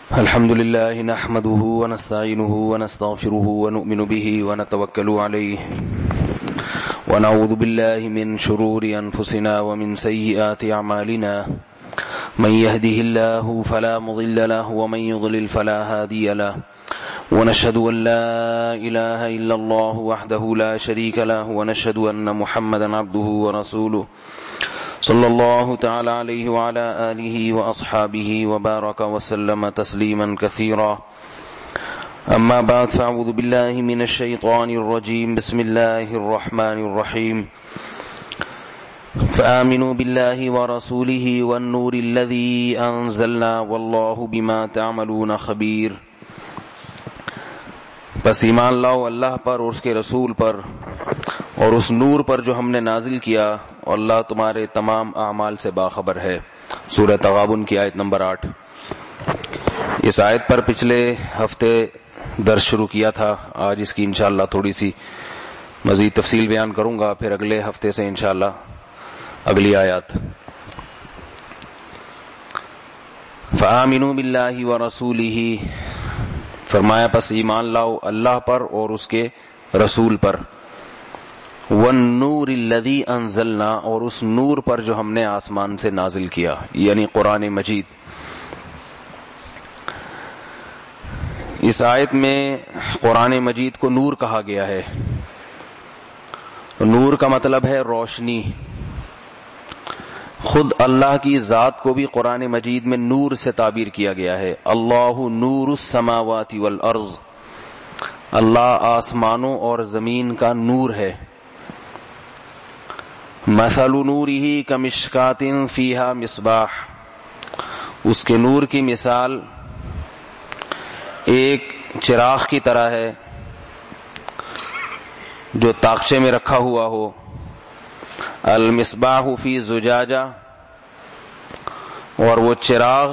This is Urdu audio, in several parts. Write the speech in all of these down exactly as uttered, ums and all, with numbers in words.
الحمد لله نحمده ونستعينه ونستغفره ونؤمن به ونتوكل عليه ونعوذ بالله من شرور أنفسنا ومن سيئات أعمالنا من يهده الله فلا مضل له ومن يضلل فلا هادي له ونشهد أن لا إله إلا الله وحده لا شريك له ونشهد أن محمدا عبده ورسوله صلی اللہ تعالی علیہ وعلی آلہ واصحابہ وبارک وسلم تسلیما کثیرا اما بعد فاعوذ باللہ من الشیطان الرجیم بسم اللہ الرحمن الرحیم فآمنوا باللہ ورسولہ والنور الذی انزلنا واللہ بما تعملون خبیر. پس ایمان لاؤ اللہ پر اور اس کے رسول پر اور اس نور پر جو ہم نے نازل کیا، اور اللہ تمہارے تمام اعمال سے باخبر ہے. سورہ تغابن کی آیت نمبر آٹھ. اس آیت پر پچھلے ہفتے درس شروع کیا تھا. آج اس کی انشاءاللہ تھوڑی سی مزید تفصیل بیان کروں گا، پھر اگلے ہفتے سے انشاءاللہ اگلی آیات. فآمنوا باللہ ورسولہ، فرمایا پس ایمان لاؤ اللہ پر اور اس کے رسول پر. والنور الذی انزلنا، اور اس نور پر جو ہم نے آسمان سے نازل کیا، یعنی قرآن مجید. اس آیت میں قرآن مجید کو نور کہا گیا ہے. نور کا مطلب ہے روشنی. خود اللہ کی ذات کو بھی قرآن مجید میں نور سے تعبیر کیا گیا ہے. اللہ نور السماوات والارض، اللہ آسمانوں اور زمین کا نور ہے. مثل نورہ کمشکات فیہا مصباح، اس کے نور کی مثال ایک چراغ کی طرح ہے جو تاقچے میں رکھا ہوا ہو. المصباح فی زجاجہ، اور وہ چراغ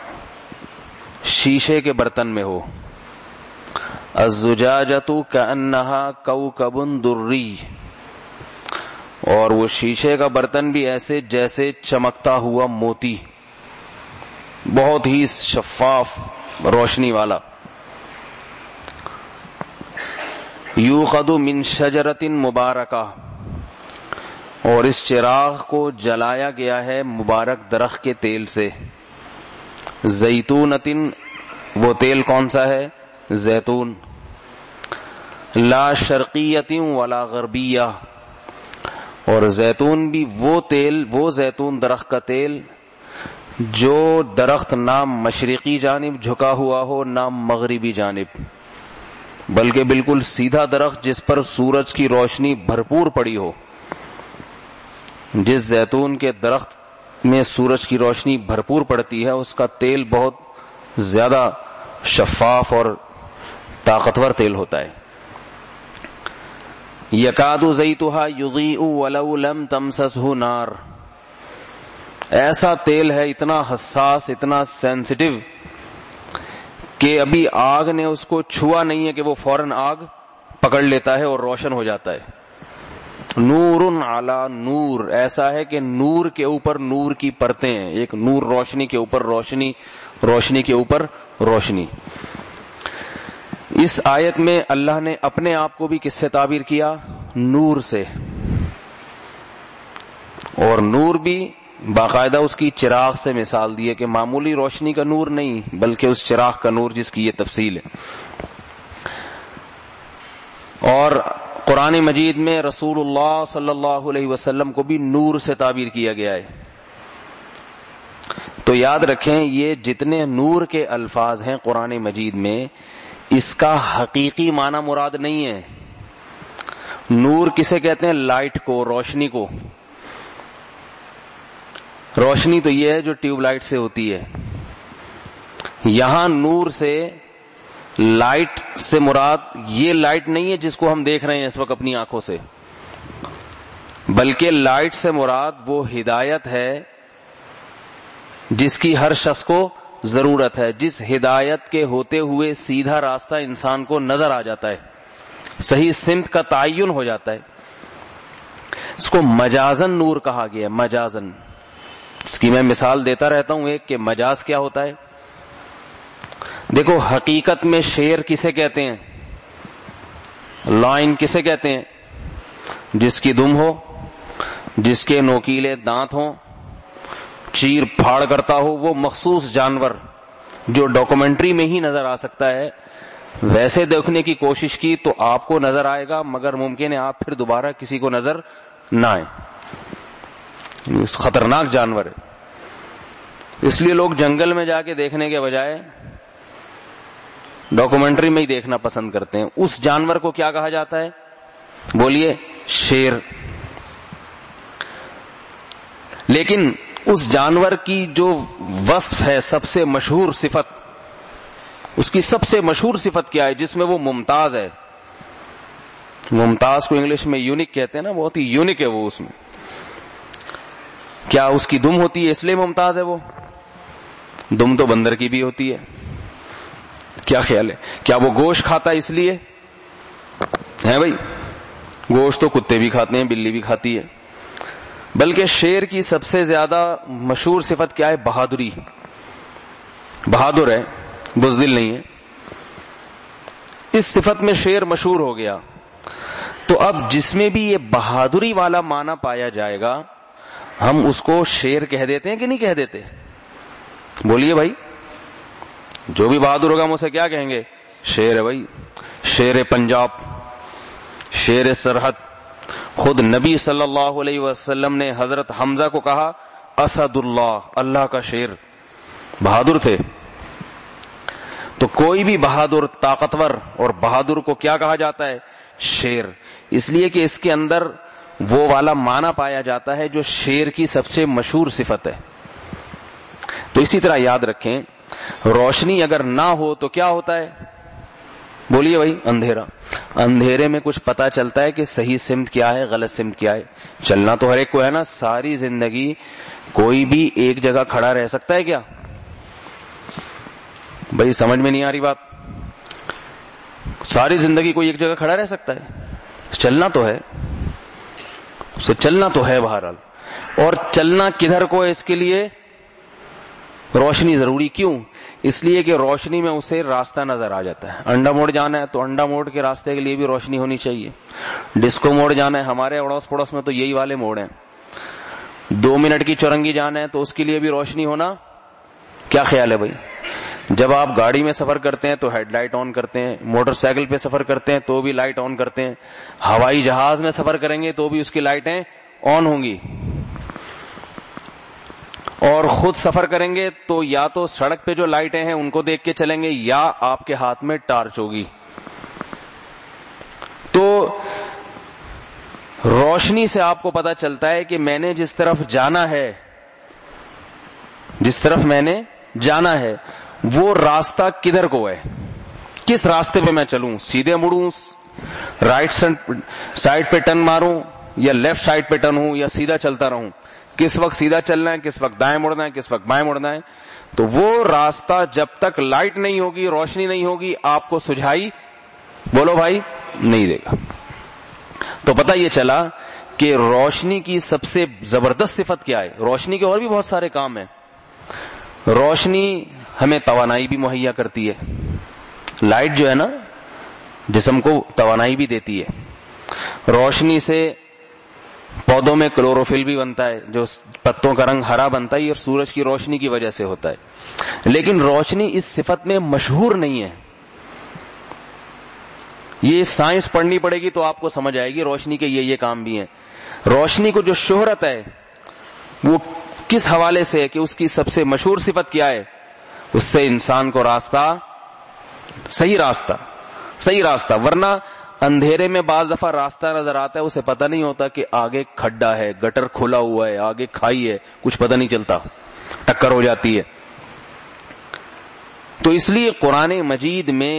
شیشے کے برتن میں ہو. الزجاجۃ کأنہا کوکب دری، اور وہ شیشے کا برتن بھی ایسے جیسے چمکتا ہوا موتی، بہت ہی شفاف روشنی والا. یوقد من شجرۃ مبارکہ، اور اس چراغ کو جلایا گیا ہے مبارک درخت کے تیل سے. زیتونۃ، وہ تیل کون سا ہے؟ زیتون. لا شرقیۃ ولا غربیہ، اور زیتون بھی وہ تیل، وہ زیتون درخت کا تیل جو درخت نہ مشرقی جانب جھکا ہوا ہو نہ مغربی جانب، بلکہ بالکل سیدھا درخت جس پر سورج کی روشنی بھرپور پڑی ہو. جس زیتون کے درخت میں سورج کی روشنی بھرپور پڑتی ہے اس کا تیل بہت زیادہ شفاف اور طاقتور تیل ہوتا ہے. یکاد زیتھا یضیء ولو لم تمسسہ نار، ایسا تیل ہے اتنا حساس، اتنا سینسٹیو کہ ابھی آگ نے اس کو چھوا نہیں ہے کہ وہ فوراً آگ پکڑ لیتا ہے اور روشن ہو جاتا ہے. نور علی نور، ایسا ہے کہ نور کے اوپر نور کی پرتیں ہیں، ایک نور روشنی کے اوپر روشنی، روشنی کے اوپر روشنی. اس آیت میں اللہ نے اپنے آپ کو بھی کس سے تعبیر کیا؟ نور سے. اور نور بھی باقاعدہ اس کی چراغ سے مثال دی ہے کہ معمولی روشنی کا نور نہیں بلکہ اس چراغ کا نور جس کی یہ تفصیل ہے. اور قرآن مجید میں رسول اللہ صلی اللہ علیہ وسلم کو بھی نور سے تعبیر کیا گیا ہے. تو یاد رکھیں یہ جتنے نور کے الفاظ ہیں قرآن مجید میں، اس کا حقیقی معنی مراد نہیں ہے. نور کسے کہتے ہیں؟ لائٹ کو، روشنی کو. روشنی تو یہ ہے جو ٹیوب لائٹ سے ہوتی ہے. یہاں نور سے، لائٹ سے مراد یہ لائٹ نہیں ہے جس کو ہم دیکھ رہے ہیں اس وقت اپنی آنکھوں سے، بلکہ لائٹ سے مراد وہ ہدایت ہے جس کی ہر شخص کو ضرورت ہے، جس ہدایت کے ہوتے ہوئے سیدھا راستہ انسان کو نظر آ جاتا ہے، صحیح سمت کا تعین ہو جاتا ہے. اس کو مجازن نور کہا گیا. مجازن، اس کی میں مثال دیتا رہتا ہوں ایک کہ مجاز کیا ہوتا ہے. دیکھو حقیقت میں شیر کسے کہتے ہیں؟ لائن کسے کہتے ہیں؟ جس کی دم ہو، جس کے نوکیلے دانت ہوں، چیر پھاڑ کرتا ہو، وہ مخصوص جانور جو ڈاکومنٹری میں ہی نظر آ سکتا ہے، ویسے دیکھنے کی کوشش کی تو آپ کو نظر آئے گا، مگر ممکن ہے آپ پھر دوبارہ کسی کو نظر نہ آئے. خطرناک جانور ہے. اس لیے لوگ جنگل میں جا کے دیکھنے کے بجائے ڈاکومنٹری میں ہی دیکھنا پسند کرتے ہیں. اس جانور کو کیا کہا جاتا ہے؟ بولیے. شیر. لیکن اس جانور کی جو وصف ہے، سب سے مشہور صفت، اس کی سب سے مشہور صفت کیا ہے جس میں وہ ممتاز ہے؟ ممتاز کو انگلش میں یونیک کہتے ہیں نا، بہت ہی یونیک ہے وہ. اس میں کیا اس کی دم ہوتی ہے اس لیے ممتاز ہے؟ وہ دم تو بندر کی بھی ہوتی ہے. کیا خیال ہے؟ کیا وہ گوشت کھاتا ہے اس لیے ہے؟ بھائی گوشت تو کتے بھی کھاتے ہیں، بلی بھی کھاتی ہے. بلکہ شیر کی سب سے زیادہ مشہور صفت کیا ہے؟ بہادری. بہادر ہے، بزدل نہیں ہے. اس صفت میں شیر مشہور ہو گیا. تو اب جس میں بھی یہ بہادری والا معنی پایا جائے گا، ہم اس کو شیر کہہ دیتے ہیں کہ نہیں کہہ دیتے؟ بولیے بھائی. جو بھی بہادر ہوگا ہم اسے کیا کہیں گے؟ شیر ہے بھائی. شیر پنجاب، شیر سرحد. خود نبی صلی اللہ علیہ وسلم نے حضرت حمزہ کو کہا اسد اللہ، اللہ کا شیر. بہادر تھے. تو کوئی بھی بہادر، طاقتور اور بہادر کو کیا کہا جاتا ہے؟ شیر. اس لیے کہ اس کے اندر وہ والا معنی پایا جاتا ہے جو شیر کی سب سے مشہور صفت ہے. تو اسی طرح یاد رکھیں، روشنی اگر نہ ہو تو کیا ہوتا ہے؟ بولیے بھائی. اندھیرا. اندھیرے میں کچھ پتا چلتا ہے کہ صحیح سمت کیا ہے، غلط سمت کیا ہے. چلنا تو ہر ایک کو ہے نا. ساری زندگی کوئی بھی ایک جگہ کھڑا رہ سکتا ہے کیا؟ بھائی سمجھ میں نہیں آ رہی بات. ساری زندگی کوئی ایک جگہ کھڑا رہ سکتا ہے؟ چلنا تو ہے، اسے چلنا تو ہے بہرحال. اور چلنا کدھر کو ہے؟ اس کے لیے روشنی ضروری. کیوں؟ اس لیے کہ روشنی میں اسے راستہ نظر آ جاتا ہے. انڈا موڑ جانا ہے تو انڈا موڑ کے راستے کے لیے بھی روشنی ہونی چاہیے. ڈسکو موڑ جانا ہے، ہمارے اڑوس پڑوس میں تو یہی والے موڑ ہیں. دو منٹ کی چورنگی جانا ہے تو اس کے لیے بھی روشنی ہونا. کیا خیال ہے بھائی؟ جب آپ گاڑی میں سفر کرتے ہیں تو ہیڈ لائٹ آن کرتے ہیں، موٹر سائیکل پہ سفر کرتے ہیں تو بھی لائٹ آن کرتے ہیں، ہوائی جہاز میں سفر کریں گے تو بھی اس کی لائٹیں آن ہوں گی. اور خود سفر کریں گے تو یا تو سڑک پہ جو لائٹیں ہیں ان کو دیکھ کے چلیں گے، یا آپ کے ہاتھ میں ٹارچ ہوگی. تو روشنی سے آپ کو پتا چلتا ہے کہ میں نے جس طرف جانا ہے، جس طرف میں نے جانا ہے وہ راستہ کدھر کو ہے، کس راستے پہ میں چلوں. سیدھے مڑوں، رائٹ سائڈ پہ ٹرن ماروں، یا لیفٹ سائڈ پہ ٹرن ہوں، یا سیدھا چلتا رہوں. کس وقت سیدھا چلنا ہے، کس وقت دائیں مڑنا ہے، کس وقت بائیں مڑنا ہے. تو وہ راستہ جب تک لائٹ نہیں ہوگی، روشنی نہیں ہوگی، آپ کو سجھائی بولو بھائی نہیں دے گا. تو پتہ یہ چلا کہ روشنی کی سب سے زبردست صفت کیا ہے. روشنی کے اور بھی بہت سارے کام ہیں. روشنی ہمیں توانائی بھی مہیا کرتی ہے. لائٹ جو ہے نا جسم کو توانائی بھی دیتی ہے. روشنی سے پودوں میں کلوروفل بھی بنتا ہے، جو پتوں کا رنگ ہرا بنتا ہے اور سورج کی روشنی کی وجہ سے ہوتا ہے. لیکن روشنی اس صفت میں مشہور نہیں ہے. یہ سائنس پڑھنی پڑے گی تو آپ کو سمجھ آئے گی روشنی کے یہ یہ کام بھی ہیں. روشنی کو جو شہرت ہے وہ کس حوالے سے ہے کہ اس کی سب سے مشہور صفت کیا ہے؟ اس سے انسان کو راستہ، صحیح راستہ صحیح راستہ ورنہ اندھیرے میں بعض دفعہ راستہ نظر آتا ہے، اسے پتہ نہیں ہوتا کہ آگے کھڈا ہے، گٹر کھلا ہوا ہے، آگے کھائی ہے، کچھ پتہ نہیں چلتا، ٹکر ہو جاتی ہے. تو اس لیے قرآن مجید میں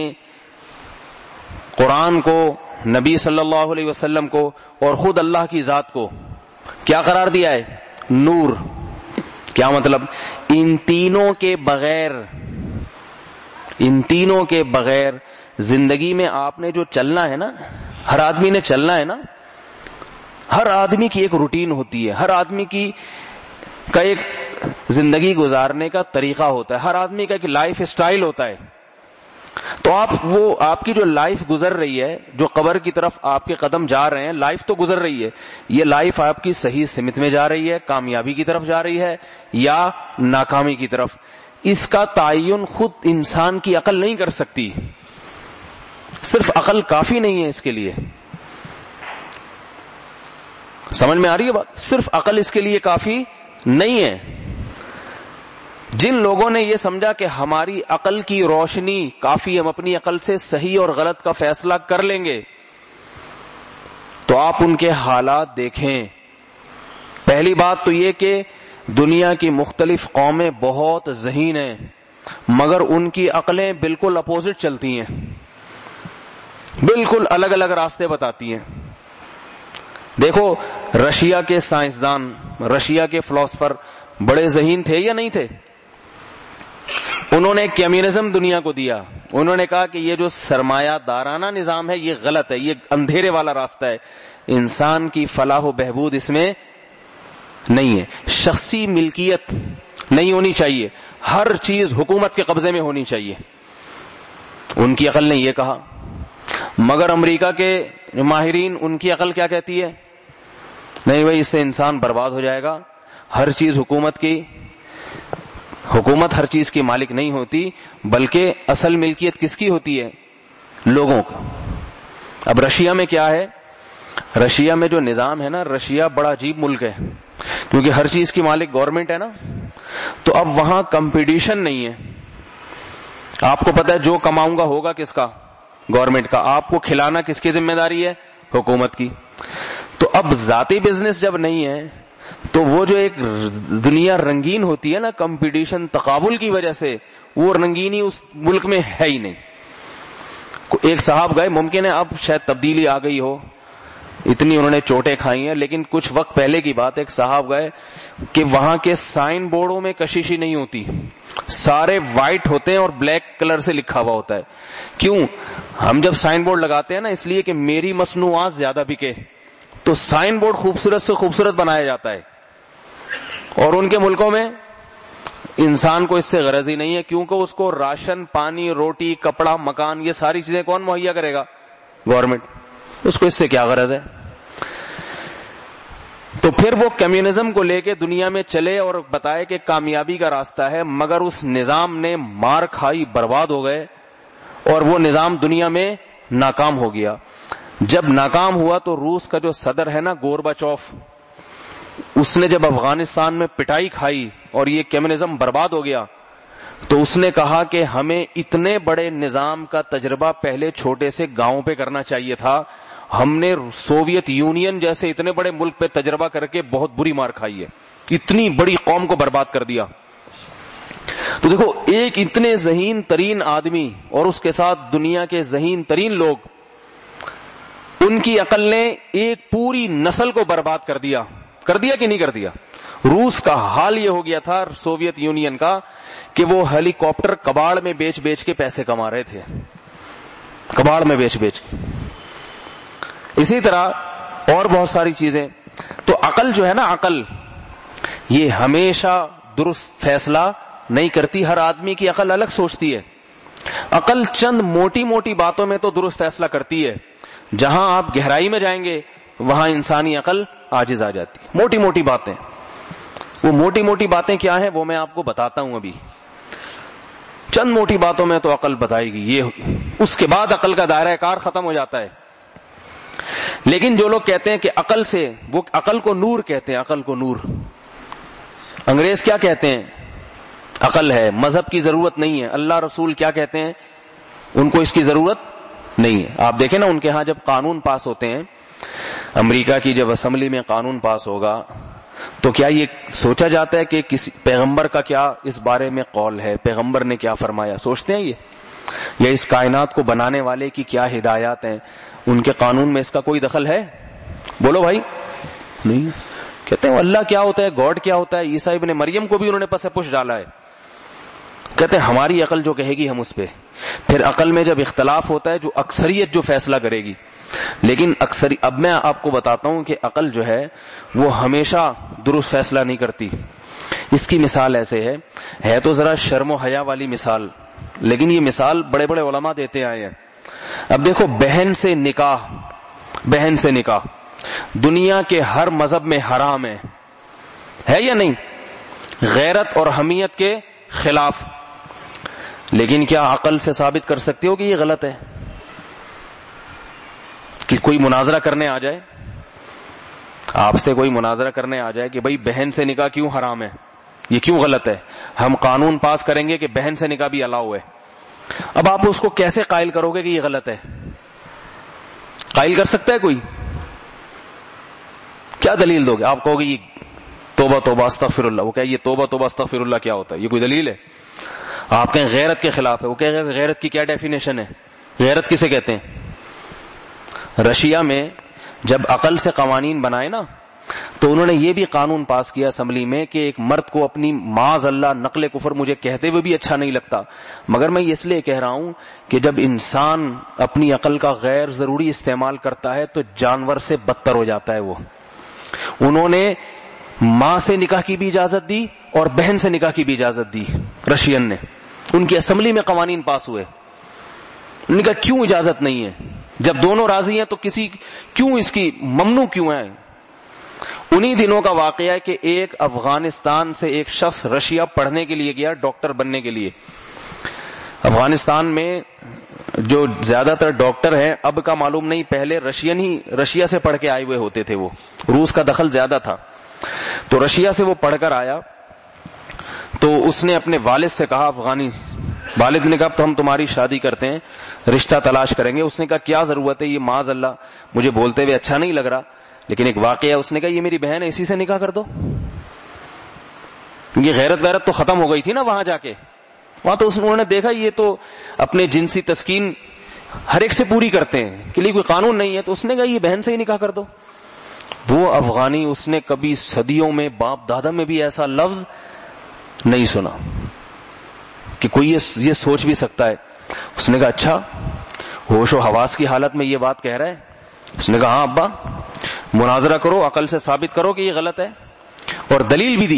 قرآن کو، نبی صلی اللہ علیہ وسلم کو اور خود اللہ کی ذات کو کیا قرار دیا ہے؟ نور. کیا مطلب؟ ان تینوں کے بغیر ان تینوں کے بغیر زندگی میں آپ نے جو چلنا ہے نا، ہر آدمی نے چلنا ہے نا. ہر آدمی کی ایک روٹین ہوتی ہے، ہر آدمی کی کا ایک زندگی گزارنے کا طریقہ ہوتا ہے، ہر آدمی کا ایک لائف سٹائل ہوتا ہے. تو آپ وہ آپ کی جو لائف گزر رہی ہے، جو قبر کی طرف آپ کے قدم جا رہے ہیں، لائف تو گزر رہی ہے، یہ لائف آپ کی صحیح سمت میں جا رہی ہے، کامیابی کی طرف جا رہی ہے یا ناکامی کی طرف، اس کا تعین خود انسان کی عقل نہیں کر سکتی. صرف عقل کافی نہیں ہے اس کے لیے. سمجھ میں آ رہی ہے بات؟ صرف عقل اس کے لیے کافی نہیں ہے. جن لوگوں نے یہ سمجھا کہ ہماری عقل کی روشنی کافی، ہم اپنی عقل سے صحیح اور غلط کا فیصلہ کر لیں گے، تو آپ ان کے حالات دیکھیں. پہلی بات تو یہ کہ دنیا کی مختلف قومیں بہت ذہین ہیں، مگر ان کی عقلیں بالکل اپوزٹ چلتی ہیں، بالکل الگ الگ راستے بتاتی ہیں. دیکھو رشیا کے سائنسدان، رشیا کے فلاسفر بڑے ذہین تھے یا نہیں تھے؟ انہوں نے کمیونزم دنیا کو دیا. انہوں نے کہا کہ یہ جو سرمایہ دارانہ نظام ہے یہ غلط ہے، یہ اندھیرے والا راستہ ہے، انسان کی فلاح و بہبود اس میں نہیں ہے، شخصی ملکیت نہیں ہونی چاہیے، ہر چیز حکومت کے قبضے میں ہونی چاہیے. ان کی عقل نے یہ کہا. مگر امریکہ کے ماہرین، ان کی عقل کیا کہتی ہے؟ نہیں بھائی، اس سے انسان برباد ہو جائے گا، ہر چیز حکومت کی، حکومت ہر چیز کی مالک نہیں ہوتی، بلکہ اصل ملکیت کس کی ہوتی ہے؟ لوگوں کو. اب رشیا میں کیا ہے؟ رشیا میں جو نظام ہے نا، رشیا بڑا عجیب ملک ہے، کیونکہ ہر چیز کی مالک گورنمنٹ ہے نا، تو اب وہاں کمپٹیشن نہیں ہے. آپ کو پتا ہے جو کماؤں گا ہوگا کس کا؟ گورنمنٹ کا. آپ کو کھلانا کس کی ذمہ داری ہے؟ حکومت کی. تو اب ذاتی بزنس جب نہیں ہے تو وہ جو ایک دنیا رنگین ہوتی ہے نا، کمپٹیشن تقابل کی وجہ سے، وہ رنگینی اس ملک میں ہے ہی نہیں. ایک صاحب گئے، ممکن ہے اب شاید تبدیلی آ گئی ہو، اتنی انہوں نے چوٹیں کھائی ہیں، لیکن کچھ وقت پہلے کی بات، ایک صاحب گئے کہ وہاں کے سائن بورڈوں میں کشیشی نہیں ہوتی، سارے وائٹ ہوتے ہیں اور بلیک کلر سے لکھا ہوا ہوتا ہے. کیوں؟ ہم جب سائن بورڈ لگاتے ہیں نا، اس لیے کہ میری مصنوعات زیادہ بکے، تو سائن بورڈ خوبصورت سے خوبصورت بنایا جاتا ہے. اور ان کے ملکوں میں انسان کو اس سے غرض ہی نہیں ہے، کیونکہ اس کو راشن، پانی، روٹی، کپڑا، مکان، یہ ساری چیزیں کون مہیا کرے گا؟ گورنمنٹ. اس کو اس سے کیا غرض ہے؟ تو پھر وہ کمیونزم کو لے کے دنیا میں چلے اور بتائے کہ کامیابی کا راستہ ہے، مگر اس نظام نے مار کھائی، برباد ہو گئے، اور وہ نظام دنیا میں ناکام ہو گیا. جب ناکام ہوا تو روس کا جو صدر ہے نا، گورباچوف، اس نے جب افغانستان میں پٹائی کھائی اور یہ کمیونزم برباد ہو گیا، تو اس نے کہا کہ ہمیں اتنے بڑے نظام کا تجربہ پہلے چھوٹے سے گاؤں پہ کرنا چاہیے تھا. ہم نے سوویت یونین جیسے اتنے بڑے ملک پہ تجربہ کر کے بہت بری مار کھائی ہے، اتنی بڑی قوم کو برباد کر دیا. تو دیکھو، ایک اتنے ذہین ترین آدمی اور اس کے ساتھ دنیا کے ذہین ترین لوگ، ان کی عقل نے ایک پوری نسل کو برباد کر دیا. کر دیا کہ نہیں کر دیا؟ روس کا حال یہ ہو گیا تھا، سوویت یونین کا، کہ وہ ہیلی کاپٹر کباڑ میں بیچ بیچ کے پیسے کما رہے تھے، کباڑ میں بیچ بیچ کے. اسی طرح اور بہت ساری چیزیں. تو عقل جو ہے نا، عقل یہ ہمیشہ درست فیصلہ نہیں کرتی. ہر آدمی کی عقل الگ سوچتی ہے. عقل چند موٹی موٹی باتوں میں تو درست فیصلہ کرتی ہے، جہاں آپ گہرائی میں جائیں گے وہاں انسانی عقل عاجز آ جاتی ہے. موٹی موٹی باتیں، وہ موٹی موٹی باتیں کیا ہیں وہ میں آپ کو بتاتا ہوں. ابھی چند موٹی باتوں میں تو عقل بتائے گی، یہ اس کے بعد عقل کا دائرہ کار ختم ہو جاتا ہے. لیکن جو لوگ کہتے ہیں کہ عقل سے، وہ عقل کو نور کہتے ہیں، عقل کو نور. انگریز کیا کہتے ہیں؟ عقل ہے، مذہب کی ضرورت نہیں ہے. اللہ رسول کیا کہتے ہیں؟ ان کو اس کی ضرورت نہیں ہے. آپ دیکھیں نا، ان کے ہاں جب قانون پاس ہوتے ہیں، امریکہ کی جب اسمبلی میں قانون پاس ہوگا، تو کیا یہ سوچا جاتا ہے کہ کسی پیغمبر کا کیا اس بارے میں قول ہے، پیغمبر نے کیا فرمایا؟ سوچتے ہیں یہ؟ یا اس کائنات کو بنانے والے کی کیا ہدایات ہیں، ان کے قانون میں اس کا کوئی دخل ہے؟ بولو بھائی. نہیں. کہتے ہیں اللہ کیا ہوتا ہے، گاڈ کیا ہوتا ہے. عیسیٰ ابن مریم کو بھی انہوں نے پس پش ڈالا ہے. کہتے ہیں ہماری عقل جو کہے گی ہم اس پہ. پھر عقل میں جب اختلاف ہوتا ہے، جو اکثریت جو فیصلہ کرے گی. لیکن اکثر اب میں آپ کو بتاتا ہوں کہ عقل جو ہے وہ ہمیشہ درست فیصلہ نہیں کرتی. اس کی مثال ایسے ہے ہے تو ذرا شرم و حیا والی مثال. لیکن یہ مثال بڑے بڑے علماء دیتے آئے ہیں. اب دیکھو بہن سے نکاح بہن سے نکاح دنیا کے ہر مذہب میں حرام ہے ہے یا نہیں؟ غیرت اور حمیت کے خلاف. لیکن کیا عقل سے ثابت کر سکتے ہو کہ یہ غلط ہے؟ کہ کوئی مناظرہ کرنے آ جائے, آپ سے کوئی مناظرہ کرنے آ جائے کہ بھئی بہن سے نکاح کیوں حرام ہے, یہ کیوں غلط ہے, ہم قانون پاس کریں گے کہ بہن سے نکاح بھی الاؤ ہے. اب آپ اس کو کیسے قائل کرو گے کہ یہ غلط ہے؟ قائل کر سکتا ہے کوئی؟ کیا دلیل دو گے؟ آپ کہو گے یہ توبہ توبہ استغفر اللہ. وہ کہ یہ توبہ توبہ استغفر اللہ کیا ہوتا ہے؟ یہ کوئی دلیل ہے؟ آپ کہیں غیرت کے خلاف ہے. وہ کہے گا غیرت کی کیا ڈیفینیشن ہے؟ غیرت کسے کہتے ہیں؟ رشیا میں جب عقل سے قوانین بنائے نا, تو انہوں نے یہ بھی قانون پاس کیا اسمبلی میں کہ ایک مرد کو اپنی معاذ اللہ نقل کفر مجھے کہتے ہوئے بھی اچھا نہیں لگتا, مگر میں اس لیے کہہ رہا ہوں کہ جب انسان اپنی عقل کا غیر ضروری استعمال کرتا ہے تو جانور سے بدتر ہو جاتا ہے وہ. انہوں نے ماں سے نکاح کی بھی اجازت دی اور بہن سے نکاح کی بھی اجازت دی. رشین نے, ان کی اسمبلی میں قوانین پاس ہوئے. انہوں نے کہا کیوں اجازت نہیں ہے؟ جب دونوں راضی ہیں تو کسی کیوں اس کی ممنوع کیوں ہے؟ انہی دنوں کا واقعہ ہے کہ ایک افغانستان سے ایک شخص رشیا پڑھنے کے لیے گیا, ڈاکٹر بننے کے لیے. افغانستان میں جو زیادہ تر ڈاکٹر ہیں, اب کا معلوم نہیں, پہلے رشین ہی رشیا سے پڑھ کے آئے ہوئے ہوتے تھے. وہ روس کا دخل زیادہ تھا. تو رشیا سے وہ پڑھ کر آیا تو اس نے اپنے والد سے کہا, افغانی والد نے کہا تو ہم تمہاری شادی کرتے ہیں, رشتہ تلاش کریں گے. اس نے کہا کیا ضرورت ہے, یہ معاذ اللہ مجھے بولتے ہوئے اچھا نہیں لگ رہا, لیکن ایک واقعہ. اس نے کہا یہ میری بہن ہے, اسی سے نکاح کر دو. کیونکہ غیرت غیرت تو ختم ہو گئی تھی نا وہاں جا کے. وہاں تو انہوں نے دیکھا یہ تو اپنے جنسی تسکین ہر ایک سے پوری کرتے ہیں, کہ لیے کوئی قانون نہیں ہے. تو اس نے کہا یہ بہن سے ہی نکاح کر دو. وہ افغانی, اس نے کبھی صدیوں میں باپ دادا میں بھی ایسا لفظ نہیں سنا کہ کوئی یہ سوچ بھی سکتا ہے. اس نے کہا اچھا, ہوش و حواس کی حالت میں یہ بات کہہ رہا ہے؟ اس نے کہا ہاں ابا, مناظرہ کرو, عقل سے ثابت کرو کہ یہ غلط ہے. اور دلیل بھی دی.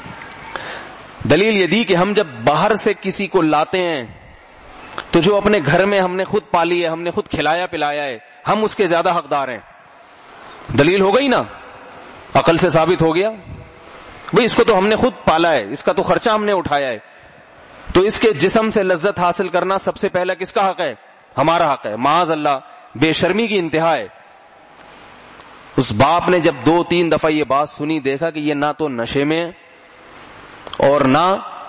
دلیل یہ دی کہ ہم جب باہر سے کسی کو لاتے ہیں تو جو اپنے گھر میں ہم نے خود پالی ہے, ہم نے خود کھلایا پلایا ہے, ہم اس کے زیادہ حقدار ہیں. دلیل ہو گئی نا, عقل سے ثابت ہو گیا. بھئی اس کو تو ہم نے خود پالا ہے, اس کا تو خرچہ ہم نے اٹھایا ہے, تو اس کے جسم سے لذت حاصل کرنا سب سے پہلا کس کا حق ہے؟ ہمارا حق ہے. معاذ اللہ بے شرمی کی انتہا ہے. اس باپ نے جب دو تین دفعہ یہ بات سنی, دیکھا کہ یہ نہ تو نشے میں اور نہ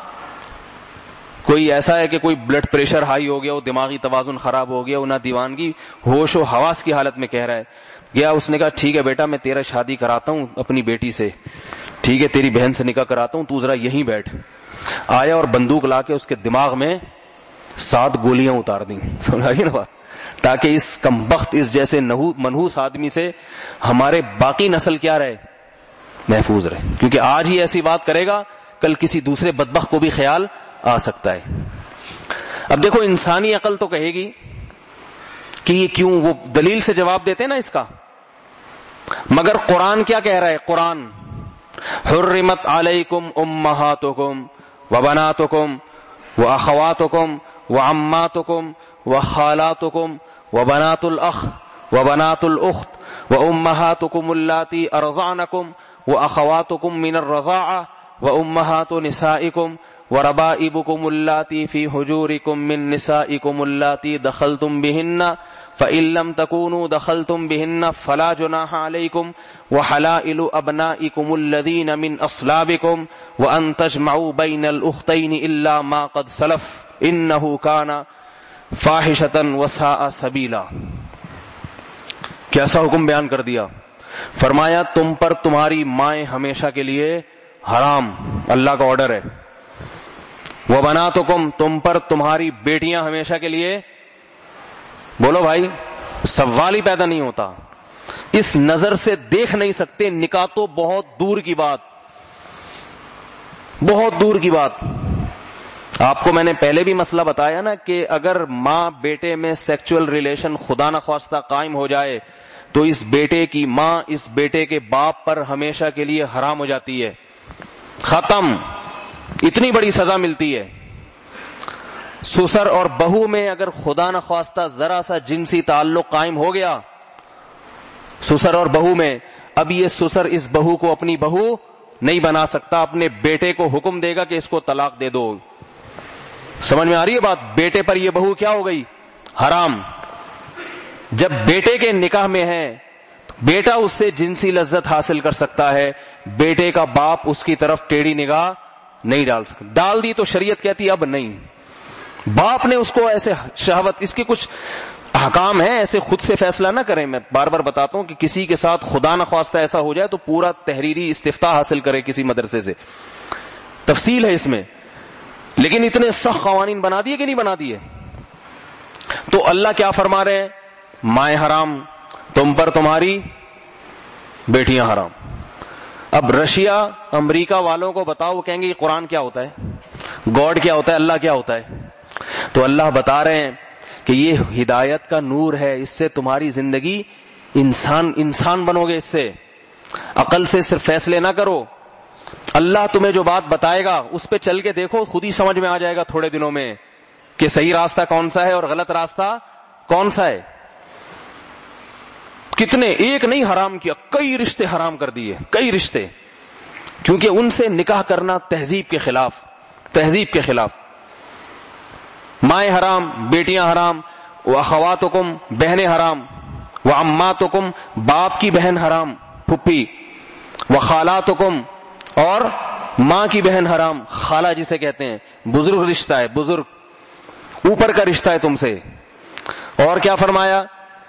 کوئی ایسا ہے کہ کوئی بلڈ پریشر ہائی ہو گیا ہو, دماغی توازن خراب ہو گیا ہو, نہ دیوانگی, ہوش و حواس کی حالت میں کہہ رہا ہے. گیا, اس نے کہا ٹھیک ہے بیٹا, میں تیرا شادی کراتا ہوں اپنی بیٹی سے, ٹھیک ہے تیری بہن سے نکاح کراتا ہوں, تو ذرا یہیں بیٹھ. آیا اور بندوق لا کے اس کے دماغ میں سات گولیاں اتار دیں. سمجھائیے نا بات, تاکہ اس کمبخت, اس جیسے منحوس آدمی سے ہمارے باقی نسل کیا رہے, محفوظ رہے. کیونکہ آج ہی ایسی بات کرے گا, کل کسی دوسرے بدبخت کو بھی خیال آ سکتا ہے. اب دیکھو انسانی عقل تو کہے گی کہ یہ کیوں, وہ دلیل سے جواب دیتے نا اس کا. مگر قرآن کیا کہہ رہا ہے؟ قرآن حرمت علیکم امہاتکم وبناتکم واخواتکم وعماتکم وخالاتکم وبنات الاخ وبنات الاخت وامہاتکم اللاتی ارضعنکم واخواتکم من الرضاعہ وامہات نسائکم وربائبکم اللاتی فی حجورکم من نسائکم اللاتی دخلتم بہن فإن لم تكونوا دخلتم بهن فلا جناح عليكم وحلائل أبنائكم الذين من أصلابكم وأن تجمعوا بين الأختين إلا ما قد سلف إنه كان فاحشة وساء سبيلا. کیسا حکم بیان کر دیا؟ فرمایا تم پر تمہاری مائیں ہمیشہ کے لیے حرام, اللہ کا آرڈر ہے. وبناتکم, تم پر تمہاری بیٹیاں ہمیشہ کے لیے. بولو بھائی, سوال ہی پیدا نہیں ہوتا. اس نظر سے دیکھ نہیں سکتے, نکاح تو بہت دور کی بات, بہت دور کی بات. آپ کو میں نے پہلے بھی مسئلہ بتایا نا کہ اگر ماں بیٹے میں سیکچول ریلیشن خدا نخواستہ قائم ہو جائے تو اس بیٹے کی ماں اس بیٹے کے باپ پر ہمیشہ کے لیے حرام ہو جاتی ہے. ختم, اتنی بڑی سزا ملتی ہے. سسر اور بہو میں اگر خدا نخواستہ ذرا سا جنسی تعلق قائم ہو گیا سسر اور بہو میں، اب یہ سسر اس بہو کو اپنی بہو نہیں بنا سکتا، اپنے بیٹے کو حکم دے گا کہ اس کو طلاق دے دو. سمجھ میں آ رہی ہے بات؟ بیٹے پر یہ بہو کیا ہو گئی؟ حرام. جب بیٹے کے نکاح میں ہے بیٹا اس سے جنسی لذت حاصل کر سکتا ہے، بیٹے کا باپ اس کی طرف ٹیڑھی نگاہ نہیں ڈال سکتا. ڈال دی تو شریعت کہتی اب نہیں. باپ نے اس کو ایسے شہوت، اس کے کچھ احکام ہیں، ایسے خود سے فیصلہ نہ کریں. میں بار بار بتاتا ہوں کہ کسی کے ساتھ خدا نخواستہ ایسا ہو جائے تو پورا تحریری استفتاء حاصل کرے کسی مدرسے سے، تفصیل ہے اس میں. لیکن اتنے سخت قوانین بنا دیے کہ نہیں بنا دیے؟ تو اللہ کیا فرما رہے ہیں؟ مائیں حرام تم پر، تمہاری بیٹیاں حرام. اب رشیا امریکہ والوں کو بتاؤ، وہ کہیں گے یہ قرآن کیا ہوتا ہے، گاڈ کیا ہوتا ہے، اللہ کیا ہوتا ہے؟ تو اللہ بتا رہے ہیں کہ یہ ہدایت کا نور ہے، اس سے تمہاری زندگی انسان انسان بنو گے. اس سے عقل سے صرف فیصلے نہ کرو. اللہ تمہیں جو بات بتائے گا اس پہ چل کے دیکھو، خود ہی سمجھ میں آ جائے گا تھوڑے دنوں میں کہ صحیح راستہ کون سا ہے اور غلط راستہ کون سا ہے. کتنے ایک نہیں حرام کیا، کئی رشتے حرام کر دیے، کئی رشتے، کیونکہ ان سے نکاح کرنا تہذیب کے خلاف، تہذیب کے خلاف. مائیں حرام، بیٹیاں حرام، واخواتکم بہنیں حرام، وعماتکم باپ کی بہن حرام پھپھی، وخالاتکم اور ماں کی بہن حرام، خالہ جسے کہتے ہیں، بزرگ رشتہ ہے، بزرگ اوپر کا رشتہ ہے تم سے. اور کیا فرمایا؟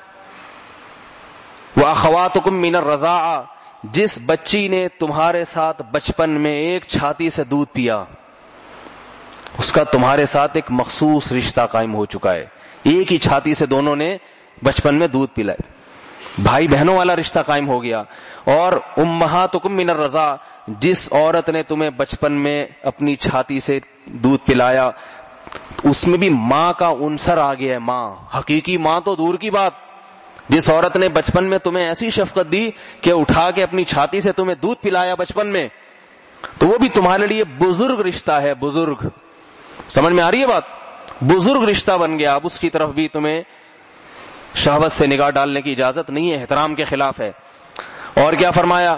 وَأَخَوَاتُكُم مِّنَ الرَّضَاعَةِ، جس بچی نے تمہارے ساتھ بچپن میں ایک چھاتی سے دودھ پیا اس کا تمہارے ساتھ ایک مخصوص رشتہ قائم ہو چکا ہے. ایک ہی چھاتی سے دونوں نے بچپن میں دودھ پلائے، بھائی بہنوں والا رشتہ قائم ہو گیا. اور امہاتکم من الرضاع، جس عورت نے تمہیں بچپن میں اپنی چھاتی سے دودھ پلایا اس میں بھی ماں کا عنصر آ گیا ہے. ماں، حقیقی ماں تو دور کی بات، جس عورت نے بچپن میں تمہیں ایسی شفقت دی کہ اٹھا کے اپنی چھاتی سے تمہیں دودھ پلایا بچپن میں، تو وہ بھی تمہارے لیے بزرگ رشتہ ہے. بزرگ، سمجھ میں آ رہی ہے بات؟ بزرگ رشتہ بن گیا. اب اس کی طرف بھی تمہیں شہوت سے نگاہ ڈالنے کی اجازت نہیں ہے، احترام کے خلاف ہے. اور کیا فرمایا؟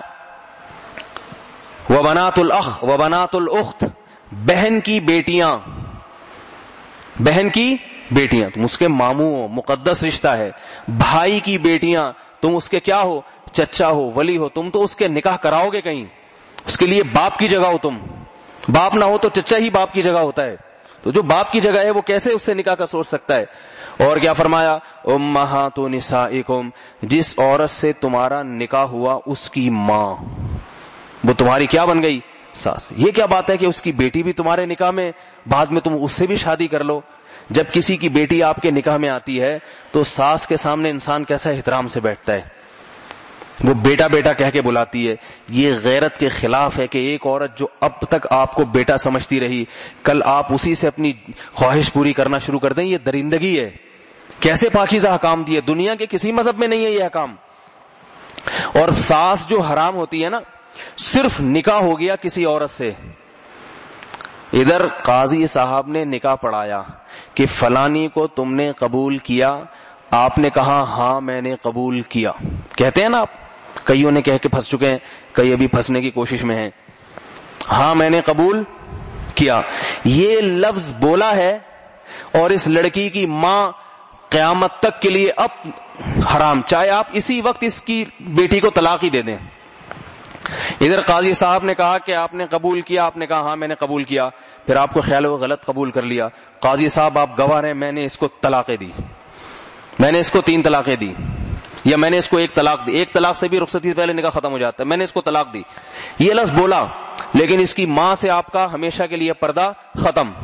وبنات الاخ وبنات الاخت، بہن کی بیٹیاں، بہن کی بیٹیاں تم اس کے ماموں ہو، مقدس رشتہ ہے. بھائی کی بیٹیاں تم اس کے کیا ہو؟ چچا ہو، ولی ہو. تم تو اس کے نکاح کراؤ گے کہیں، اس کے لیے باپ کی جگہ ہو. تم باپ نہ ہو تو چچا ہی باپ کی جگہ ہوتا ہے، تو جو باپ کی جگہ ہے وہ کیسے اس سے نکاح کا سوچ سکتا ہے؟ اور کیا فرمایا؟ امہات نسائکم، جس عورت سے تمہارا نکاح ہوا اس کی ماں، وہ تمہاری کیا بن گئی؟ ساس. یہ کیا بات ہے کہ اس کی بیٹی بھی تمہارے نکاح میں، بعد میں تم اس سے بھی شادی کر لو. جب کسی کی بیٹی آپ کے نکاح میں آتی ہے تو ساس کے سامنے انسان کیسا احترام سے بیٹھتا ہے، وہ بیٹا بیٹا کہہ کے بلاتی ہے. یہ غیرت کے خلاف ہے کہ ایک عورت جو اب تک آپ کو بیٹا سمجھتی رہی کل آپ اسی سے اپنی خواہش پوری کرنا شروع کر دیں. یہ درندگی ہے. کیسے پاکیزہ حکام دیے، دنیا کے کسی مذہب میں نہیں ہے یہ حکام. اور ساس جو حرام ہوتی ہے نا، صرف نکاح ہو گیا کسی عورت سے، ادھر قاضی صاحب نے نکاح پڑھایا کہ فلانی کو تم نے قبول کیا، آپ نے کہا ہاں میں نے قبول کیا. کہتے ہیں نا آپ، کئیوں نے کہہ کے پھنس چکے ہیں، کئی ابھی پھنسنے کی کوشش میں ہیں. ہاں میں نے قبول کیا، یہ لفظ بولا ہے اور اس لڑکی کی ماں قیامت تک کے لیے اب حرام، چاہے آپ اسی وقت اس کی بیٹی کو طلاق ہی دے دیں. ادھر قاضی صاحب نے کہا کہ آپ نے قبول کیا، آپ نے کہا ہاں میں نے قبول کیا، پھر آپ کو خیال ہو غلط قبول کر لیا. قاضی صاحب آپ گواہ ہیں، میں نے اس کو طلاقیں دی، میں نے اس کو تین طلاقیں دی، یا میں نے اس کو ایک طلاق دی. ایک طلاق سے بھی رخصتی سے پہلے نکاح ختم ہو جاتا ہے. میں نے اس کو طلاق دی، یہ لفظ بولا، لیکن اس کی ماں سے آپ کا ہمیشہ کے لیے پردہ ختم.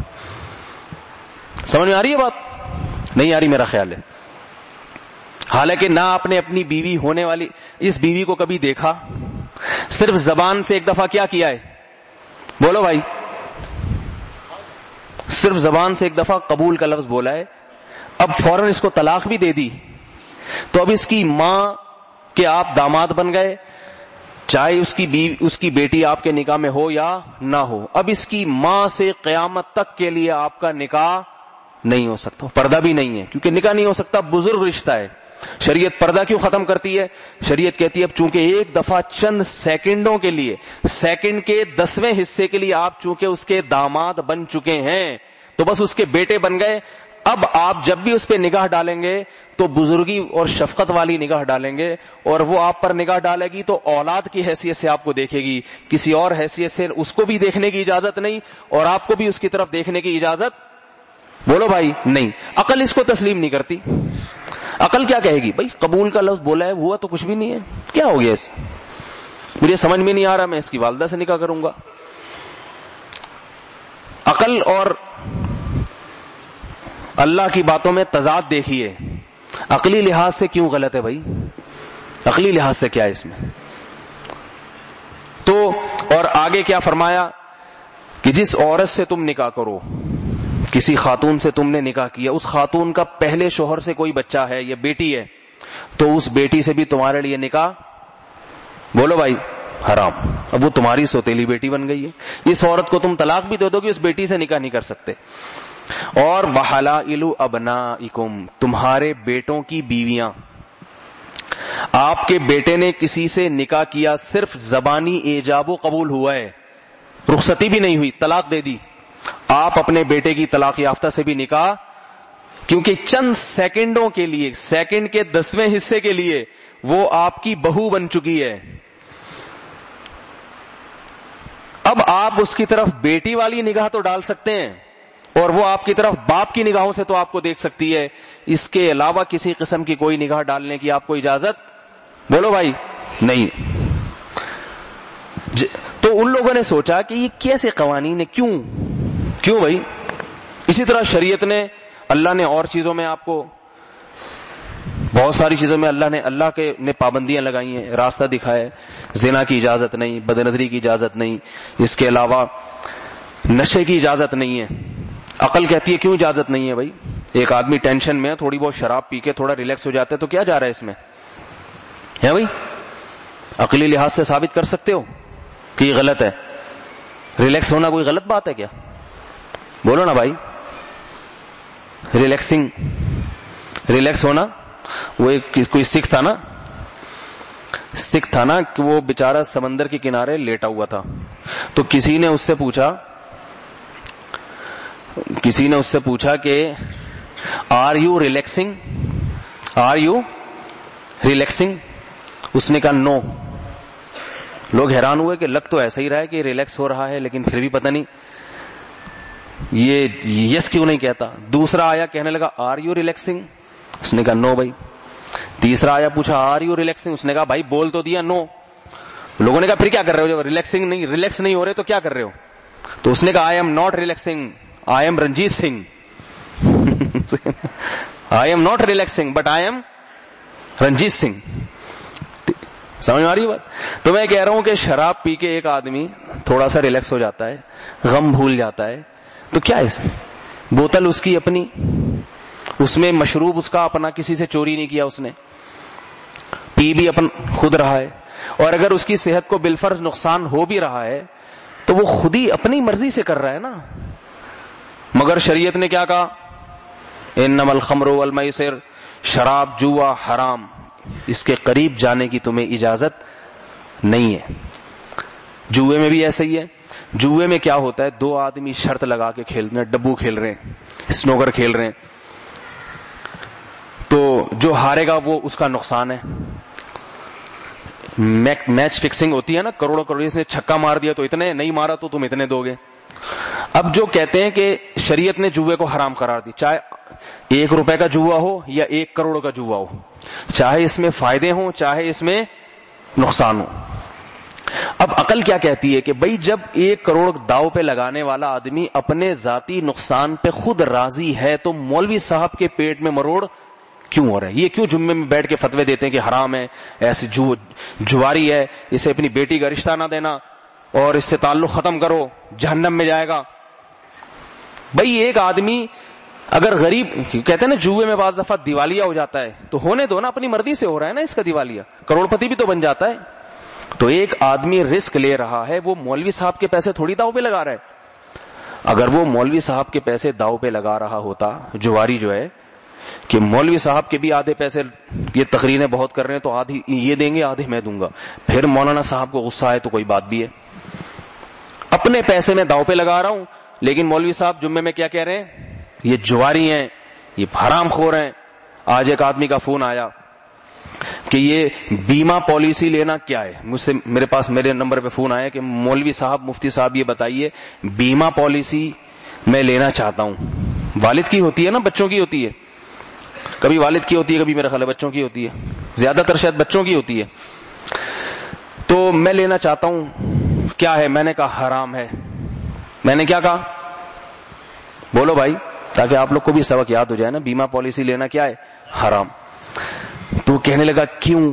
سمجھ میں آ رہی ہے بات؟ نہیں آ رہی میرا خیال ہے. حالانکہ نہ آپ نے اپنی بیوی ہونے والی اس بیوی کو کبھی دیکھا، صرف زبان سے ایک دفعہ کیا کیا ہے؟ بولو بھائی، صرف زبان سے ایک دفعہ قبول کا لفظ بولا ہے. اب فوراً اس کو طلاق بھی دے دی، تو اب اس کی ماں کے آپ داماد بن گئے، چاہے اس کی بیوی اس کی بیٹی آپ کے نکاح میں ہو یا نہ ہو. اب اس کی ماں سے قیامت تک کے لیے آپ کا نکاح نہیں ہو سکتا, پردہ بھی نہیں ہے, کیونکہ نکاح نہیں ہو سکتا, بزرگ رشتہ ہے. شریعت پردہ کیوں ختم کرتی ہے؟ شریعت کہتی ہے اب چونکہ ایک دفعہ چند سیکنڈوں کے لیے, سیکنڈ کے دسویں حصے کے لیے آپ چونکہ اس کے داماد بن چکے ہیں تو بس اس کے بیٹے بن گئے. اب آپ جب بھی اس پہ نگاہ ڈالیں گے تو بزرگی اور شفقت والی نگاہ ڈالیں گے, اور وہ آپ پر نگاہ ڈالے گی تو اولاد کی حیثیت سے آپ کو دیکھے گی, کسی اور حیثیت سے اس کو بھی دیکھنے کی اجازت نہیں اور آپ کو بھی اس کی طرف دیکھنے کی اجازت, بولو بھائی, نہیں. عقل اس کو تسلیم نہیں کرتی. عقل کیا کہے گی؟ بھائی قبول کا لفظ بولا ہے, ہوا تو کچھ بھی نہیں ہے, کیا ہو گیا اس, مجھے سمجھ میں نہیں آ رہا, میں اس کی والدہ سے نکاح کروں گا. عقل اور اللہ کی باتوں میں تضاد دیکھیے. عقلی لحاظ سے کیوں غلط ہے بھائی؟ عقلی لحاظ سے کیا ہے اس میں؟ تو اور آگے کیا فرمایا کہ جس عورت سے تم نکاح کرو, کسی خاتون سے تم نے نکاح کیا, اس خاتون کا پہلے شوہر سے کوئی بچہ ہے یا بیٹی ہے تو اس بیٹی سے بھی تمہارے لیے نکاح, بولو بھائی, حرام. اب وہ تمہاری سوتیلی بیٹی بن گئی ہے. اس عورت کو تم طلاق بھی دے دو گے, اس بیٹی سے نکاح نہیں کر سکتے. اور وحلائل ابنائکم, تمہارے بیٹوں کی بیویاں. آپ کے بیٹے نے کسی سے نکاح کیا, صرف زبانی ایجاب و قبول ہوا ہے, رخصتی بھی نہیں ہوئی, طلاق دے دی, آپ اپنے بیٹے کی طلاق یافتہ سے بھی نکاح, کیونکہ چند سیکنڈوں کے لیے, سیکنڈ کے دسویں حصے کے لیے وہ آپ کی بہو بن چکی ہے. اب آپ اس کی طرف بیٹی والی نگاہ تو ڈال سکتے ہیں اور وہ آپ کی طرف باپ کی نگاہوں سے تو آپ کو دیکھ سکتی ہے, اس کے علاوہ کسی قسم کی کوئی نگاہ ڈالنے کی آپ کو اجازت, بولو بھائی, نہیں. تو ان لوگوں نے سوچا کہ یہ کیسے قوانین ہیں, کیوں کیوں بھائی؟ اسی طرح شریعت نے, اللہ نے اور چیزوں میں آپ کو, بہت ساری چیزوں میں اللہ نے اللہ کے نے پابندیاں لگائی ہیں, راستہ دکھایا ہے. زنا کی اجازت نہیں, بدنظری کی اجازت نہیں, اس کے علاوہ نشے کی اجازت نہیں ہے. عقل کہتی ہے کیوں اجازت نہیں ہے بھائی؟ ایک آدمی ٹینشن میں تھوڑی بہت شراب پی کے تھوڑا ریلیکس ہو جاتا ہے تو کیا جا رہا ہے اس میں, ہے بھائی؟ عقلی لحاظ سے ثابت کر سکتے ہو کہ یہ غلط ہے؟ ریلیکس ہونا کوئی غلط بات ہے کیا؟ بولو نا بھائی. ریلیکسنگ, ریلیکس ہونا, وہ ایک کوئی سکھ تھا نا, سکھ تھا نا کہ وہ بیچارہ سمندر کے کنارے لیٹا ہوا تھا, تو کسی نے اس سے پوچھا کسی نے اس سے پوچھا کہ are you relaxing, are you relaxing? اس نے کہا نو. لوگ حیران ہوئے کہ لگ تو ایسا ہی رہا ہے کہ ریلیکس ہو رہا ہے, لیکن پھر بھی پتہ نہیں یہ یس کیوں نہیں کہتا. دوسرا آیا, کہنے لگا آر یو ریلیکسنگ؟ اس نے کہا نو بھائی. تیسرا آیا, پوچھا آر یو ریلیکسنگ؟ اس نے کہا بھائی بول تو دیا نو. لوگوں نے کہا پھر کیا کر رہے ہو, جب ریلیکسنگ نہیں ریلیکس نہیں ہو رہے تو کیا کر رہے ہو؟ تو اس نے کہا I am not relaxing, I am Ranjit Singh. I am not relaxing but I am Ranjit Singh. سمجھ میں آ رہی بات؟ تو میں کہہ رہا ہوں کہ شراب پی کے ایک آدمی تھوڑا سا ریلیکس ہو جاتا ہے, غم بھول جاتا ہے, تو کیا ہے اس میں؟ بوتل اس کی اپنی, اس میں مشروب اس کا اپنا, کسی سے چوری نہیں کیا اس نے, پی بھی اپن خود رہا ہے, اور اگر اس کی صحت کو بالفرض نقصان ہو بھی رہا ہے تو وہ خود ہی اپنی مرضی سے کر رہا ہے نا. مگر شریعت نے کیا کہا؟ انما الخمر والمیسر, شراب جوا حرام, اس کے قریب جانے کی تمہیں اجازت نہیں ہے. جوئے میں بھی ایسا ہی ہے. جوئے میں کیا ہوتا ہے, دو آدمی شرط لگا کے کھیلتے ہیں, ڈبو کھیل رہے ہیں, اسنوکر کھیل رہے ہیں, تو جو ہارے گا وہ اس کا نقصان ہے. میچ فکسنگ ہوتی ہے نا, کروڑوں کروڑ, اس نے چھکا مار دیا تو اتنے, نہیں مارا تو تم اتنے دو گے. اب جو کہتے ہیں کہ شریعت نے جوئے کو حرام قرار دی, چاہے ایک روپے کا جوا ہو یا ایک کروڑ کا جوا ہو, چاہے اس میں فائدے ہوں چاہے اس میں نقصان ہو. اب عقل کیا کہتی ہے کہ بھئی جب ایک کروڑ داؤ پہ لگانے والا آدمی اپنے ذاتی نقصان پہ خود راضی ہے تو مولوی صاحب کے پیٹ میں مروڑ کیوں ہو رہا ہے؟ یہ کیوں جمعے میں بیٹھ کے فتوے دیتے ہیں کہ حرام ہے, ایسی جو جواری ہے, اسے اپنی بیٹی کا رشتہ نہ دینا اور اس سے تعلق ختم کرو, جہنم میں جائے گا. بھئی ایک آدمی اگر غریب, کہتے ہیں نا جوئے میں بعض دفعہ دیوالیہ ہو جاتا ہے, تو ہونے دو نا, اپنی مرضی سے ہو رہا ہے نا اس کا دیوالیہ, کروڑ پتی بھی تو بن جاتا ہے. تو ایک آدمی رسک لے رہا ہے, وہ مولوی صاحب کے پیسے تھوڑی داؤ پہ لگا رہا ہے. اگر وہ مولوی صاحب کے پیسے داؤ پہ لگا رہا ہوتا, جواری جو ہے کہ مولوی صاحب کے بھی آدھے پیسے, یہ تقریریں بہت کر رہے ہیں تو آدھی یہ دیں گے آدھے میں دوں گا, پھر مولانا صاحب کو غصہ آئے تو کوئی بات بھی ہے. اپنے پیسے میں داؤ پہ لگا رہا ہوں, لیکن مولوی صاحب جمعے میں کیا کہہ رہے ہیں, یہ جواری ہیں, یہ حرام خور ہیں. آج ایک آدمی کا فون آیا کہ یہ بیمہ پالیسی لینا کیا ہے, مجھ سے میرے پاس میرے نمبر پہ فون آیا کہ مولوی صاحب, مفتی صاحب یہ بتائیے بیمہ پالیسی میں لینا چاہتا ہوں. والد کی ہوتی ہے نا, بچوں کی ہوتی ہے, کبھی والد کی ہوتی ہے, کبھی میرا خیال ہے بچوں کی ہوتی ہے, زیادہ تر شاید بچوں کی ہوتی ہے. تو میں لینا چاہتا ہوں, کیا ہے؟ میں نے کہا حرام ہے. میں نے کیا کہا, بولو بھائی, تاکہ آپ لوگ کو بھی سبق یاد ہو جائے نا, بیمہ پالیسی لینا کیا ہے؟ حرام. تو کہنے لگا کیوں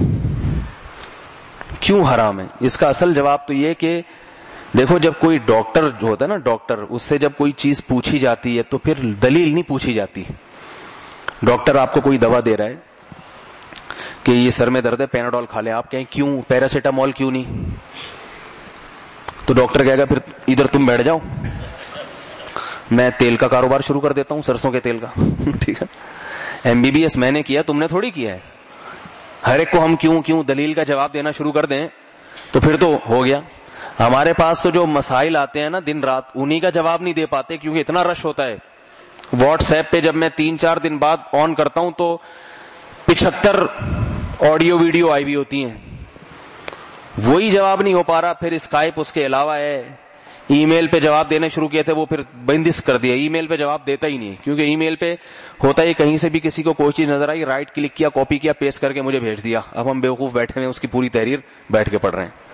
کیوں حرام ہے؟ اس کا اصل جواب تو یہ کہ دیکھو, جب کوئی ڈاکٹر جو ہوتا ہے نا, ڈاکٹر, اس سے جب کوئی چیز پوچھی جاتی ہے تو پھر دلیل نہیں پوچھی جاتی. ڈاکٹر آپ کو کوئی دوا دے رہا ہے کہ یہ سر میں درد ہے, پیناڈول کھا لیں, آپ کہیں کیوں, پیراسیٹامول کیوں نہیں؟ تو ڈاکٹر کہے گا پھر ادھر تم بیٹھ جاؤ, میں تیل کا کاروبار شروع کر دیتا ہوں, سرسوں کے تیل کا. ٹھیک ہے, ایم بی بی ایس میں نے کیا, تم نے تھوڑی کیا ہے. ہر ایک کو ہم کیوں کیوں دلیل کا جواب دینا شروع کر دیں تو پھر تو ہو گیا. ہمارے پاس تو جو مسائل آتے ہیں نا دن رات, انہی کا جواب نہیں دے پاتے کیونکہ اتنا رش ہوتا ہے. واٹس ایپ پہ جب میں تین چار دن بعد آن کرتا ہوں تو پچہتر آڈیو ویڈیو آئی ہوئی ہوتی ہیں, وہی جواب نہیں ہو پا رہا. پھر اسکائپ اس کے علاوہ ہے, ای میل پہ جواب دینے شروع کیے تھے, وہ پھر بندش کر دیا, ای میل پہ جواب دیتا ہی نہیں, کیونکہ ای میل پہ ہوتا ہے کہیں سے بھی کسی کو کوئی چیز نظر آئی, رائٹ کلک کیا, کاپی کیا, پیسٹ کر کے مجھے بھیج دیا. اب ہم بیوقوف بیٹھے ہیں, اس کی پوری تحریر بیٹھ کے پڑھ رہے ہیں.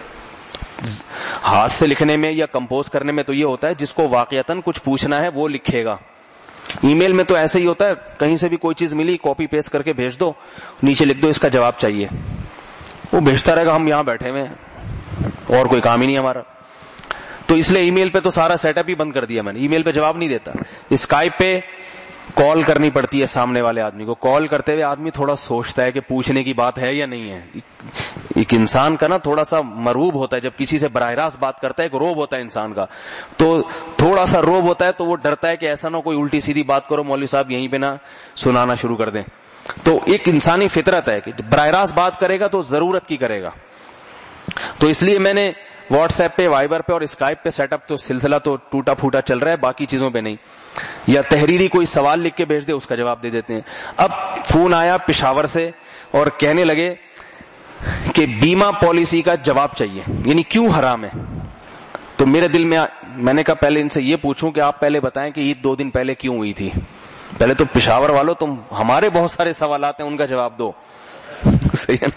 ہاتھ سے لکھنے میں یا کمپوز کرنے میں تو یہ ہوتا ہے جس کو واقعتاً کچھ پوچھنا ہے وہ لکھے گا. ای میل میں تو ایسے ہی ہوتا ہے, کہیں سے بھی کوئی چیز ملی, کاپی پیسٹ کر کے بھیج دو, نیچے لکھ دو اس کا جواب چاہیے, وہ بھیجتا رہے گا. ہم یہاں بیٹھے ہوئے ہیں اور کوئی کام ہی نہیں ہمارا, تو اس لیے ای میل پہ تو سارا سیٹ اپ ہی بند کر دیا میں نے. ای میل پہ جواب نہیں دیتا. اسکائپ پہ کال کرنی پڑتی ہے سامنے والے آدمی کو. کال کرتے ہوئے آدمی تھوڑا سوچتا ہے کہ پوچھنے کی بات ہے یا نہیں ہے. ایک انسان کا نا تھوڑا سا مروب ہوتا ہے, جب کسی سے براہ راست بات کرتا ہے, ایک روب ہوتا ہے انسان کا, تو تھوڑا سا روب ہوتا ہے, تو وہ ڈرتا ہے کہ ایسا نہ کوئی الٹی سیدھی بات کرو, مولوی صاحب یہیں پہ نہ سنانا شروع کر دیں. تو ایک انسانی فطرت ہے کہ براہ راست بات کرے گا تو ضرورت کی کرے گا. تو اس لیے میں نے واٹس ایپ پہ, وائبر پہ اور اسکائپ پہ سیٹ اپ تو سلسلہ تو ٹوٹا پھوٹا چل رہا ہے, باقی چیزوں پہ نہیں. یا تحریری کوئی سوال لکھ کے بھیج دے, اس کا جواب دے دیتے ہیں. اب فون آیا پشاور سے اور کہنے لگے کہ بیمہ پالیسی کا جواب چاہیے, یعنی کیوں حرام ہے. تو میرے دل میں میں نے کہا پہلے ان سے یہ پوچھوں کہ آپ پہلے بتائیں کہ عید دو دن پہلے کیوں ہوئی تھی. پہلے تو پشاور والوں, تم ہمارے بہت سارے سوالات ہیں ان کا جواب دو. صحیح ہے,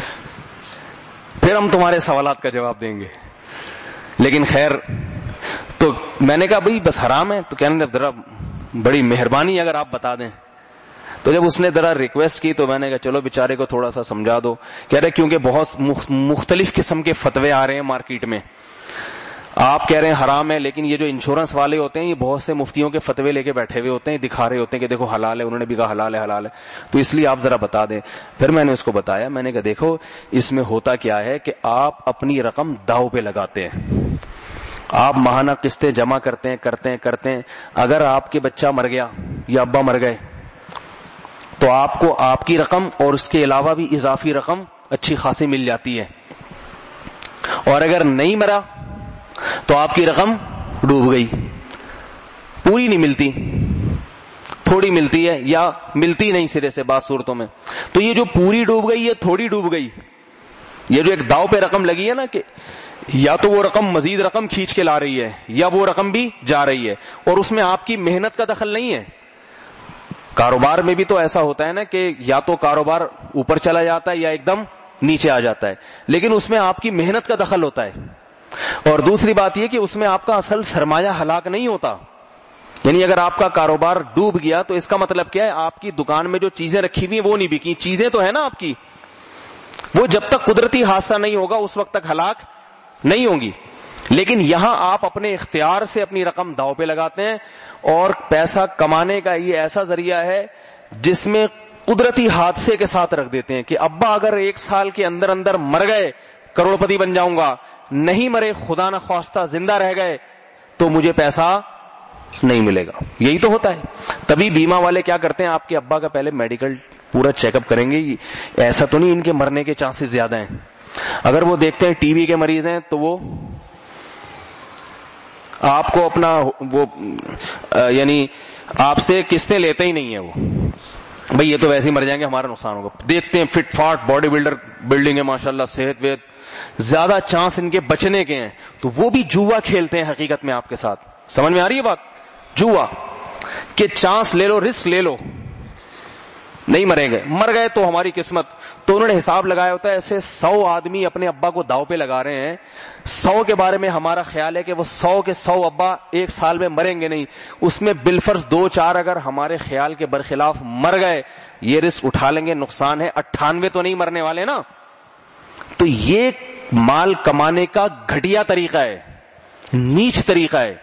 پھر ہم تمہارے سوالات کا جواب دیں گے. لیکن خیر, تو میں نے کہا بھئی بس حرام ہے. تو کہنے ذرا بڑی مہربانی اگر آپ بتا دیں. تو جب اس نے ذرا ریکویسٹ کی تو میں نے کہا چلو بیچارے کو تھوڑا سا سمجھا دو. کہہ رہے کیونکہ بہت مختلف قسم کے فتوے آ رہے ہیں مارکیٹ میں. آپ کہہ رہے ہیں حرام ہے, لیکن یہ جو انشورنس والے ہوتے ہیں یہ بہت سے مفتیوں کے فتوے لے کے بیٹھے ہوئے ہوتے ہیں, دکھا رہے ہوتے ہیں کہ دیکھو حلال ہے, انہوں نے بھی کہا حلال ہے حلال ہے, تو اس لیے آپ ذرا بتا دیں. پھر میں نے اس کو بتایا, میں نے کہا دیکھو اس میں ہوتا کیا ہے کہ آپ اپنی رقم داؤ پہ لگاتے ہیں. آپ ماہانہ قسطیں جمع کرتے ہیں کرتے ہیں کرتے ہیں اگر آپ کے بچہ مر گیا یا ابا مر گئے تو آپ کو آپ کی رقم اور اس کے علاوہ بھی اضافی رقم اچھی خاصی مل جاتی ہے. اور اگر نہیں مرا تو آپ کی رقم ڈوب گئی, پوری نہیں ملتی, تھوڑی ملتی ہے یا ملتی نہیں سرے سے بعض صورتوں میں. تو یہ جو پوری ڈوب گئی, یہ تھوڑی ڈوب گئی, یہ جو ایک داؤ پہ رقم لگی ہے نا کہ یا تو وہ رقم مزید رقم کھینچ کے لا رہی ہے یا وہ رقم بھی جا رہی ہے, اور اس میں آپ کی محنت کا دخل نہیں ہے. کاروبار میں بھی تو ایسا ہوتا ہے نا کہ یا تو کاروبار اوپر چلا جاتا ہے یا ایک دم نیچے آ جاتا ہے, لیکن اس میں آپ کی محنت کا دخل ہوتا ہے. اور دوسری بات یہ کہ اس میں آپ کا اصل سرمایہ ہلاک نہیں ہوتا. یعنی اگر آپ کا کاروبار ڈوب گیا تو اس کا مطلب کیا ہے, آپ کی دکان میں جو چیزیں رکھی ہوئی ہیں وہ نہیں بکی, چیزیں تو ہے نا آپ کی, وہ جب تک قدرتی حادثہ نہیں ہوگا اس وقت تک ہلاک نہیں ہوں گی. لیکن یہاں آپ اپنے اختیار سے اپنی رقم داؤ پہ لگاتے ہیں, اور پیسہ کمانے کا یہ ایسا ذریعہ ہے جس میں قدرتی حادثے کے ساتھ رکھ دیتے ہیں کہ ابا اگر ایک سال کے اندر اندر مر گئے کروڑ پتی بن جاؤں گا، نہیں مرے خدا نہ خواستہ زندہ رہ گئے تو مجھے پیسہ نہیں ملے گا. یہی تو ہوتا ہے. تبھی بیمہ والے کیا کرتے ہیں، آپ کے ابا کا پہلے میڈیکل پورا چیک اپ کریں گے. ایسا تو نہیں ان کے مرنے کے چانسز زیادہ ہیں. اگر وہ دیکھتے ہیں ٹی بی کے مریض ہیں تو وہ آپ کو اپنا وہ یعنی آپ سے قسطیں لیتے ہی نہیں ہے. وہ بھئی یہ تو ویسے ہی مر جائیں گے، ہمارا نقصان ہوگا. دیکھتے ہیں fit fat body builder building ہے ماشاءاللہ، صحت ویت، زیادہ چانس ان کے بچنے کے ہیں. تو وہ بھی جوا کھیلتے ہیں حقیقت میں آپ کے ساتھ. سمجھ میں آ رہی ہے بات؟ جوا کہ چانس لے لو، رسک لے لو، نہیں مریں گے، مر گئے تو ہماری قسمت. تو انہوں نے حساب لگایا ہوتا ہے ایسے سو آدمی اپنے ابا کو داؤ پہ لگا رہے ہیں. سو کے بارے میں ہمارا خیال ہے کہ وہ سو کے سو ابا ایک سال میں مریں گے نہیں، اس میں بالفرض دو چار اگر ہمارے خیال کے برخلاف مر گئے، یہ رسک اٹھا لیں گے، نقصان ہے. اٹھانوے تو نہیں مرنے والے نا. تو یہ مال کمانے کا گھٹیا طریقہ ہے، نیچ طریقہ ہے.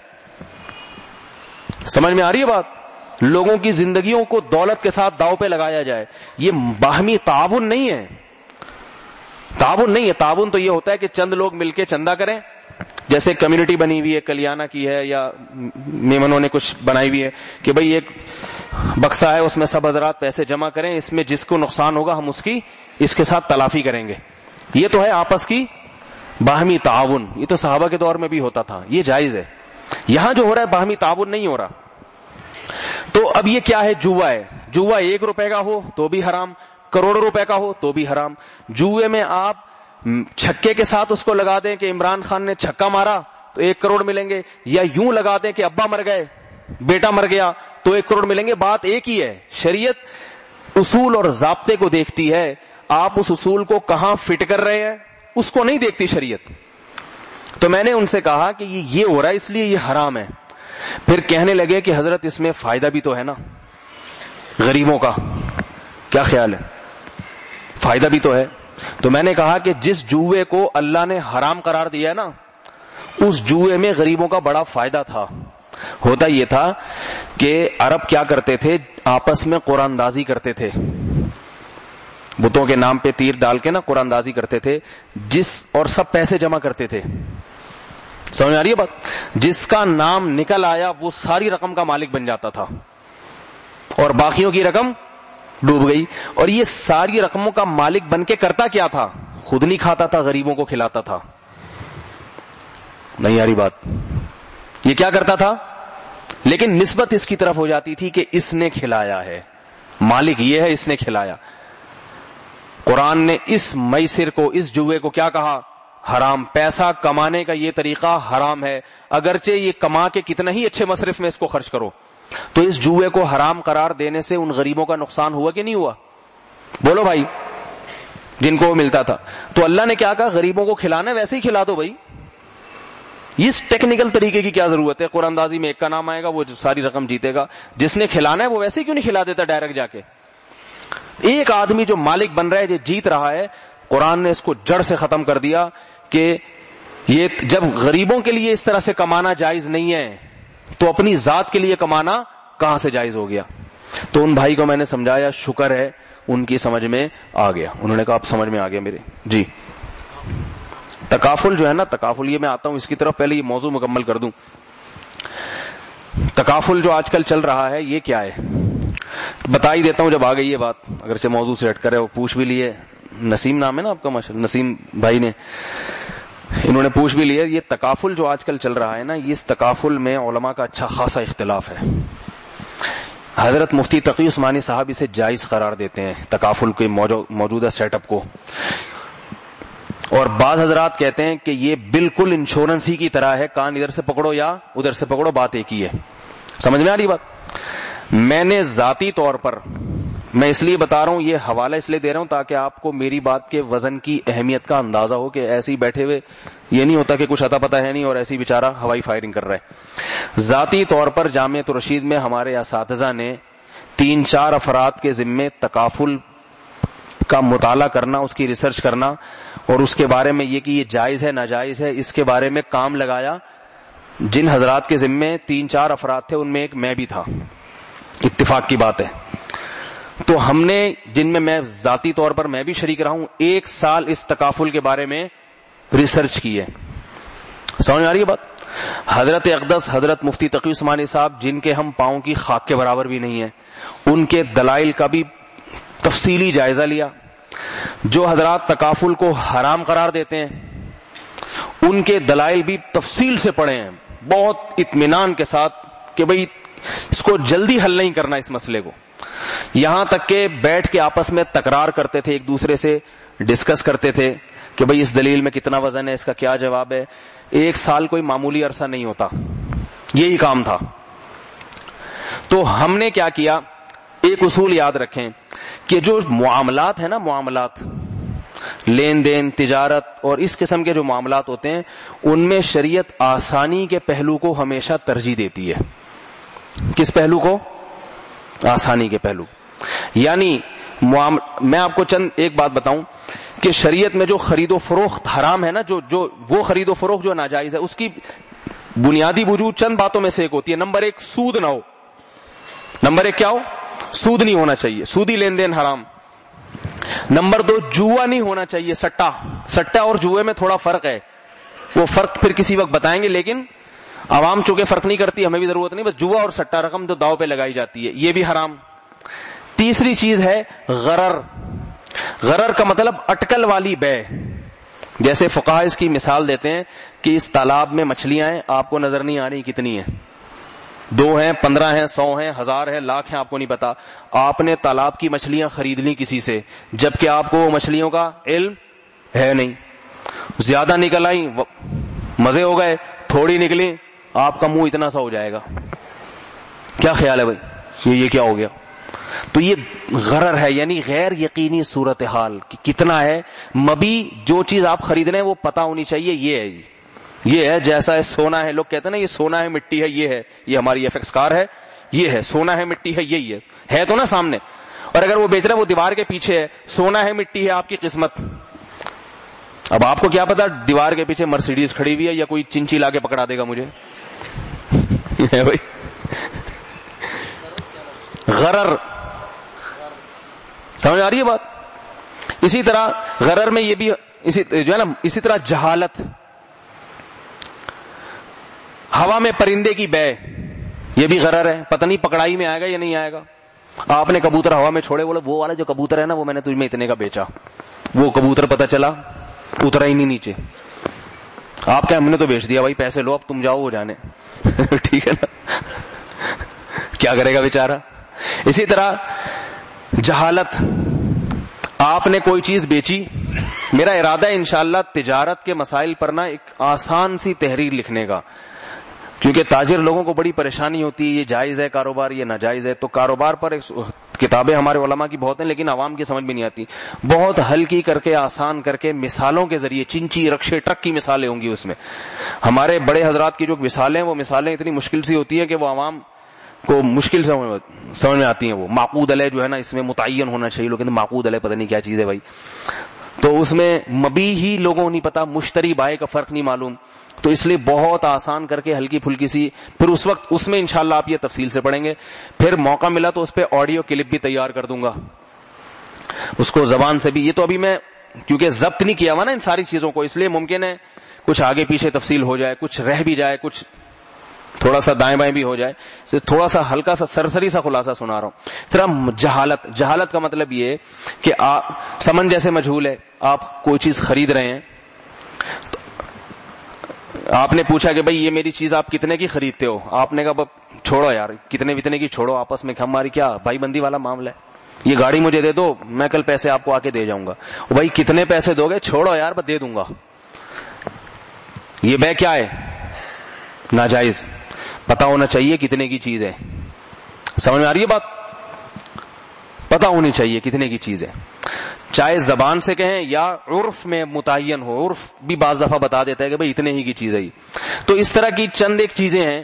سمجھ میں آ رہی ہے بات؟ لوگوں کی زندگیوں کو دولت کے ساتھ داؤ پہ لگایا جائے. یہ باہمی تعاون نہیں ہے، تعاون نہیں ہے. تعاون تو یہ ہوتا ہے کہ چند لوگ مل کے چندہ کریں، جیسے کمیونٹی بنی ہوئی ہے، کلیانہ کی ہے یا میمنوں نے کچھ بنائی ہوئی ہے کہ بھئی ایک بکسہ ہے، اس میں سب حضرات پیسے جمع کریں، اس میں جس کو نقصان ہوگا ہم اس کی اس کے ساتھ تلافی کریں گے. یہ تو ہے آپس کی باہمی تعاون. یہ تو صحابہ کے دور میں بھی ہوتا تھا، یہ جائز ہے. یہاں جو ہو رہا ہے باہمی تعاون نہیں ہو رہا. تو اب یہ کیا ہے؟ جوا ہے. جوا ایک روپے کا ہو تو بھی حرام، کروڑوں روپے کا ہو تو بھی حرام. جوئے میں آپ چھکے کے ساتھ اس کو لگا دیں کہ عمران خان نے چھکا مارا تو ایک کروڑ ملیں گے، یا یوں لگا دیں کہ ابا مر گئے، بیٹا مر گیا تو ایک کروڑ ملیں گے. بات ایک ہی ہے. شریعت اصول اور ضابطے کو دیکھتی ہے، آپ اس اصول کو کہاں فٹ کر رہے ہیں اس کو نہیں دیکھتی شریعت. تو میں نے ان سے کہا کہ یہ ہو رہا ہے اس لیے یہ حرام ہے. پھر کہنے لگے کہ حضرت اس میں فائدہ بھی تو ہے نا غریبوں کا. کیا خیال ہے؟ فائدہ بھی تو ہے. تو میں نے کہا کہ جس جوئے کو اللہ نے حرام قرار دیا ہے نا، اس جوئے میں غریبوں کا بڑا فائدہ تھا. ہوتا یہ تھا کہ عرب کیا کرتے تھے، آپس میں قرآن اندازی کرتے تھے، بتوں کے نام پہ تیر ڈال کے نا قرآن اندازی کرتے تھے، جس اور سب پیسے جمع کرتے تھے. سمجھ میں آ رہی ہے بات؟ جس کا نام نکل آیا وہ ساری رقم کا مالک بن جاتا تھا اور باقیوں کی رقم ڈوب گئی. اور یہ ساری رقموں کا مالک بن کے کرتا کیا تھا؟ خود نہیں کھاتا تھا، غریبوں کو کھلاتا تھا. نہیں آ رہی بات؟ یہ کیا کرتا تھا؟ لیکن نسبت اس کی طرف ہو جاتی تھی کہ اس نے کھلایا ہے، مالک یہ ہے، اس نے کھلایا. قرآن نے اس میسر کو، اس جوئے کو کیا کہا؟ حرام. پیسہ کمانے کا یہ طریقہ حرام ہے، اگرچہ یہ کما کے کتنا ہی اچھے مصرف میں اس کو خرچ کرو. تو اس جوئے کو حرام قرار دینے سے ان غریبوں کا نقصان ہوا کہ نہیں ہوا؟ بولو بھائی، جن کو ملتا تھا. تو اللہ نے کیا کہا؟ غریبوں کو کھلانا ہے ویسے ہی کھلا دو بھائی. اس ٹیکنیکل طریقے کی کیا ضرورت ہے؟ قرآن اندازی میں ایک کا نام آئے گا، وہ ساری رقم جیتے گا. جس نے کھلانا ہے وہ ویسے ہی کیوں نہیں کھلا دیتا ڈائریکٹ جا کے؟ ایک آدمی جو مالک بن رہا ہے، جو جیت رہا ہے، قرآن نے اس کو جڑ سے ختم کر دیا کہ یہ جب غریبوں کے لیے اس طرح سے کمانا جائز نہیں ہے تو اپنی ذات کے لیے کمانا کہاں سے جائز ہو گیا؟ تو ان بھائی کو میں نے سمجھایا، شکر ہے ان کی سمجھ میں آ گیا. انہوں نے کہا اب سمجھ میں آ گیا میرے. جی تکافل جو ہے نا، تکافل، یہ میں آتا ہوں اس کی طرف، پہلے یہ موضوع مکمل کر دوں. تکافل جو آج کل چل رہا ہے یہ کیا ہے بتا ہی دیتا ہوں جب آ گئی یہ بات، اگرچہ موضوع سے ہٹ کر ہے. وہ پوچھ بھی لیے، نسیم نام ہے نا آپ کا ماشاءاللہ، نسیم بھائی نے، انہوں نے پوچھ بھی لیا. یہ تکافل جو آج کل چل رہا ہے نا، اس تکافل میں علماء کا اچھا خاصا اختلاف ہے. حضرت مفتی تقی عثمانی صاحب اسے جائز قرار دیتے ہیں، تکافل کے موجودہ سیٹ اپ کو. اور بعض حضرات کہتے ہیں کہ یہ بالکل انشورنس ہی کی طرح ہے، کان ادھر سے پکڑو یا ادھر سے پکڑو، بات ایک ہی ہے. سمجھ میں آ رہی بات؟ میں نے ذاتی طور پر، میں اس لیے بتا رہا ہوں، یہ حوالہ اس لیے دے رہا ہوں تاکہ آپ کو میری بات کے وزن کی اہمیت کا اندازہ ہو، کہ ایسے ہی بیٹھے ہوئے یہ نہیں ہوتا کہ کچھ اتا پتہ ہے نہیں اور ایسی بیچارہ ہوائی فائرنگ کر رہا ہے. ذاتی طور پر جامعۃ الرشید میں ہمارے اساتذہ نے تین چار افراد کے ذمے تکافل کا مطالعہ کرنا، اس کی ریسرچ کرنا اور اس کے بارے میں یہ کہ یہ جائز ہے ناجائز ہے، اس کے بارے میں کام لگایا. جن حضرات کے ذمے تین چار افراد تھے ان میں ایک میں بھی تھا، اتفاق کی بات ہے. تو ہم نے، جن میں میں ذاتی طور پر میں بھی شریک رہا ہوں، ایک سال اس تکافل کے بارے میں ریسرچ کی ہے. سمجھ آ رہی ہے بات؟ حضرت اقدس حضرت مفتی تقی عثمانی صاحب جن کے ہم پاؤں کی خاک کے برابر بھی نہیں ہیں، ان کے دلائل کا بھی تفصیلی جائزہ لیا. جو حضرات تکافل کو حرام قرار دیتے ہیں ان کے دلائل بھی تفصیل سے پڑھے ہیں بہت اطمینان کے ساتھ کہ بھئی اس کو جلدی حل نہیں کرنا اس مسئلے کو. یہاں تک کہ بیٹھ کے آپس میں تکرار کرتے تھے، ایک دوسرے سے ڈسکس کرتے تھے کہ بھئی اس دلیل میں کتنا وزن ہے، اس کا کیا جواب ہے. ایک سال کوئی معمولی عرصہ نہیں ہوتا، یہی کام تھا. تو ہم نے کیا کیا، ایک اصول یاد رکھیں کہ جو معاملات ہیں نا، معاملات لین دین تجارت اور اس قسم کے جو معاملات ہوتے ہیں ان میں شریعت آسانی کے پہلو کو ہمیشہ ترجیح دیتی ہے. کس پہلو کو؟ آسانی کے پہلو. یعنی میں آپ کو چند ایک بات بتاؤں کہ شریعت میں جو خرید و فروخت حرام ہے نا، جو جو وہ خرید و فروخت جو ناجائز ہے، اس کی بنیادی وجود چند باتوں میں سے ایک ہوتی ہے. نمبر ایک، سود نہ ہو. نمبر ایک کیا ہو؟ سود نہیں ہونا چاہیے، سودی لین دین حرام. نمبر دو، جوا نہیں ہونا چاہیے، سٹا. سٹا اور جوئے میں تھوڑا فرق ہے، وہ فرق پھر کسی وقت بتائیں گے، لیکن عوام چونکہ فرق نہیں کرتی، ہمیں بھی ضرورت نہیں. بس جوا اور سٹا، رقم جو داؤ پہ لگائی جاتی ہے، یہ بھی حرام. تیسری چیز ہے غرر. غرر کا مطلب اٹکل والی بے. جیسے فقہا اس کی مثال دیتے ہیں کہ اس تالاب میں مچھلیاں ہیں، آپ کو نظر نہیں آ رہی کتنی ہیں، دو ہیں، پندرہ ہیں، سو ہیں، ہزار ہیں، لاکھ ہیں، آپ کو نہیں پتا. آپ نے تالاب کی مچھلیاں خرید لی کسی سے، جبکہ آپ کو مچھلیوں کا علم ہے نہیں. زیادہ نکل آئی، مزے ہو گئے. تھوڑی نکلی، آپ کا منہ اتنا سا ہو جائے گا. کیا خیال ہے بھائی، یہ یہ کیا ہو گیا؟ تو یہ غرر ہے، یعنی غیر یقینی صورتحال کہ کتنا ہے. مبی جو چیز آپ خرید رہے ہیں وہ پتا ہونی چاہیے یہ ہے، یہ ہے جیسا ہے سونا ہے. لوگ کہتے ہیں نا یہ سونا ہے مٹی ہے، یہ ہے، یہ ہماری ایف ایکس کار ہے، یہ ہے سونا ہے مٹی ہے، یہی ہے ہے تو نا سامنے. اور اگر وہ بیچ رہا ہے وہ دیوار کے پیچھے ہے، سونا ہے مٹی ہے آپ کی قسمت. اب آپ کو کیا پتا دیوار کے پیچھے مرسیڈیز کھڑی ہوئی ہے یا کوئی چنچی لا کے پکڑا دے گا مجھے. بھائی غرر، سمجھ آ رہی ہے بات؟ اسی طرح غرر میں یہ بھی اسی جو ہے نا، اسی طرح جہالت. ہوا میں پرندے کی بے، یہ بھی غرر ہے. پتہ نہیں پکڑائی میں آئے گا یا نہیں آئے گا. آپ نے کبوتر ہوا میں چھوڑے، بولے وہ والا جو کبوتر ہے نا وہ میں نے تجھ میں اتنے کا بیچا، وہ کبوتر پتہ چلا اترا ہی نہیں نیچے. آپ کیا، ہم نے تو بیچ دیا بھائی، پیسے لو اب تم جاؤ وہ جانے. ٹھیک ہے نا، کیا کرے گا بیچارہ. اسی طرح جہالت. آپ نے کوئی چیز بیچی، میرا ارادہ ہے انشاءاللہ تجارت کے مسائل پر نا ایک آسان سی تحریر لکھنے کا، کیونکہ تاجر لوگوں کو بڑی پریشانی ہوتی ہے، یہ جائز ہے کاروبار، یہ ناجائز ہے. تو کاروبار پر ایک کتابیں ہمارے علماء کی بہت ہیں، لیکن عوام کی سمجھ میں نہیں آتی. بہت ہلکی کر کے، آسان کر کے، مثالوں کے ذریعے، چنچی رکشے ٹرک کی مثالیں ہوں گی اس میں. ہمارے بڑے حضرات کی جو مثالیں، وہ مثالیں اتنی مشکل سی ہوتی ہیں کہ وہ عوام کو مشکل سے سمجھ میں آتی ہیں. وہ معقود علیہ جو ہے نا، اس میں متعین ہونا چاہیے. لوگ کہتے ہیں معقود علیہ پتہ نہیں کیا چیز ہے بھائی. تو اس میں مبی ہی لوگوں کو نہیں پتا، مشتری بائے کا فرق نہیں معلوم. تو اس لیے بہت آسان کر کے ہلکی پھلکی سی، پھر اس وقت اس میں انشاءاللہ آپ یہ تفصیل سے پڑھیں گے. پھر موقع ملا تو اس پہ آڈیو کلپ بھی تیار کر دوں گا، اس کو زبان سے بھی. یہ تو ابھی میں کیونکہ ضبط نہیں کیا ہوا نا ان ساری چیزوں کو، اس لیے ممکن ہے کچھ آگے پیچھے تفصیل ہو جائے، کچھ رہ بھی جائے، کچھ تھوڑا سا دائیں بائیں بھی ہو جائے. تھوڑا سا ہلکا سا سرسری سا خلاصہ سنا رہا ہوں. پھر جہالت. جہالت کا مطلب یہ کہ آپ سمن جیسے مجہول ہے، آپ کوئی چیز خرید رہے ہیں، آپ نے پوچھا کہ بھئی یہ میری چیز آپ کتنے کی خریدتے ہو؟ آپ نے کہا چھوڑو یار، کتنے وتنے کی چھوڑو، آپس میں ہماری کیا بھائی بندی والا معاملہ ہے، یہ گاڑی مجھے دے دو، میں کل پیسے آپ کو آ کے دے جاؤں گا. بھائی کتنے پیسے دو گے؟ چھوڑو یار بس دے دوں گا. یہ بے کیا ہے؟ ناجائز. پتا ہونا چاہیے کتنے کی چیز ہے. سمجھ میں آ رہی ہے بات؟ پتا ہونی چاہیے کتنے کی چیز ہے، چاہے زبان سے کہیں یا عرف میں متعین ہو. عرف بھی بعض دفعہ بتا دیتا ہے کہ بھئی اتنے ہی کی چیز ہے. تو اس طرح کی چند ایک چیزیں ہیں.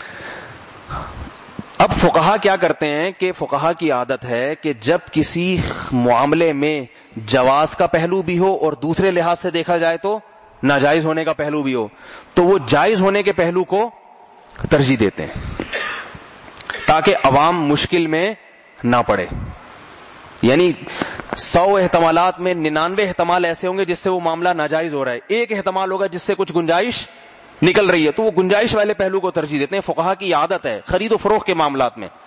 اب فقہا کیا کرتے ہیں کہ فقہا کی عادت ہے کہ جب کسی معاملے میں جواز کا پہلو بھی ہو اور دوسرے لحاظ سے دیکھا جائے تو ناجائز ہونے کا پہلو بھی ہو، تو وہ جائز ہونے کے پہلو کو ترجیح دیتے ہیں تاکہ عوام مشکل میں نہ پڑے. یعنی سو احتمالات میں ننانوے احتمال ایسے ہوں گے جس سے وہ معاملہ ناجائز ہو رہا ہے، ایک احتمال ہوگا جس سے کچھ گنجائش نکل رہی ہے، تو وہ گنجائش والے پہلو کو ترجیح دیتے ہیں. فقہا کی عادت ہے خرید و فروخت کے معاملات میں.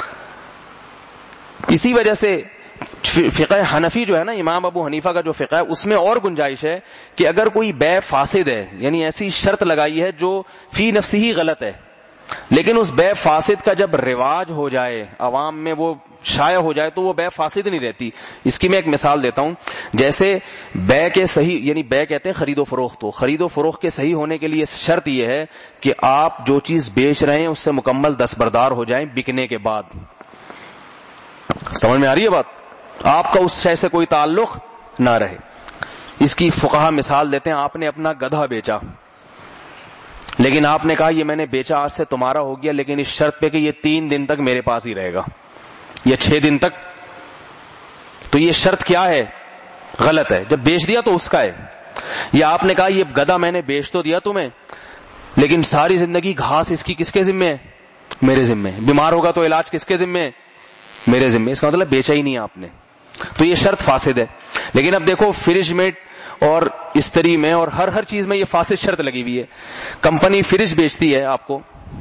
اسی وجہ سے فقہ حنفی جو ہے نا، امام ابو حنیفہ کا جو فقہ ہے، اس میں اور گنجائش ہے کہ اگر کوئی بیع فاسد ہے، یعنی ایسی شرط لگائی ہے جو فی نفسی ہی غلط ہے، لیکن اس بیع فاسد کا جب رواج ہو جائے، عوام میں وہ شائع ہو جائے، تو وہ بیع فاسد نہیں رہتی. اس کی میں ایک مثال دیتا ہوں. جیسے بیع کے صحیح، یعنی بیع کہتے ہیں خرید و فروخت کو، خرید و فروخت کے صحیح ہونے کے لیے شرط یہ ہے کہ آپ جو چیز بیچ رہے ہیں اس سے مکمل دستبردار ہو جائیں بکنے کے بعد. سمجھ میں آ رہی ہے بات؟ آپ کا اس شے سے کوئی تعلق نہ رہے. اس کی فقہا مثال دیتے ہیں، آپ نے اپنا گدھا بیچا، لیکن آپ نے کہا یہ میں نے بیچا آج سے تمہارا ہو گیا، لیکن اس شرط پہ کہ یہ تین دن تک میرے پاس ہی رہے گا یا چھ دن تک. تو یہ شرط کیا ہے؟ غلط ہے. جب بیچ دیا تو اس کا ہے. یا آپ نے کہا یہ گدھا میں نے بیچ تو دیا تمہیں، لیکن ساری زندگی گھاس اس کی کس کے ذمے ہے؟ میرے ذمے. بیمار ہوگا تو علاج کس کے ذمے ہے؟ میرے ذمے. اس کا مطلب بیچا ہی نہیں آپ نے، تو یہ شرط فاسد ہے. لیکن اب دیکھو فریج میں اور استری میں اور ہر ہر چیز میں یہ فاسد شرط لگی ہوئی ہے. کمپنی فریج بیچتی ہے آپ کو،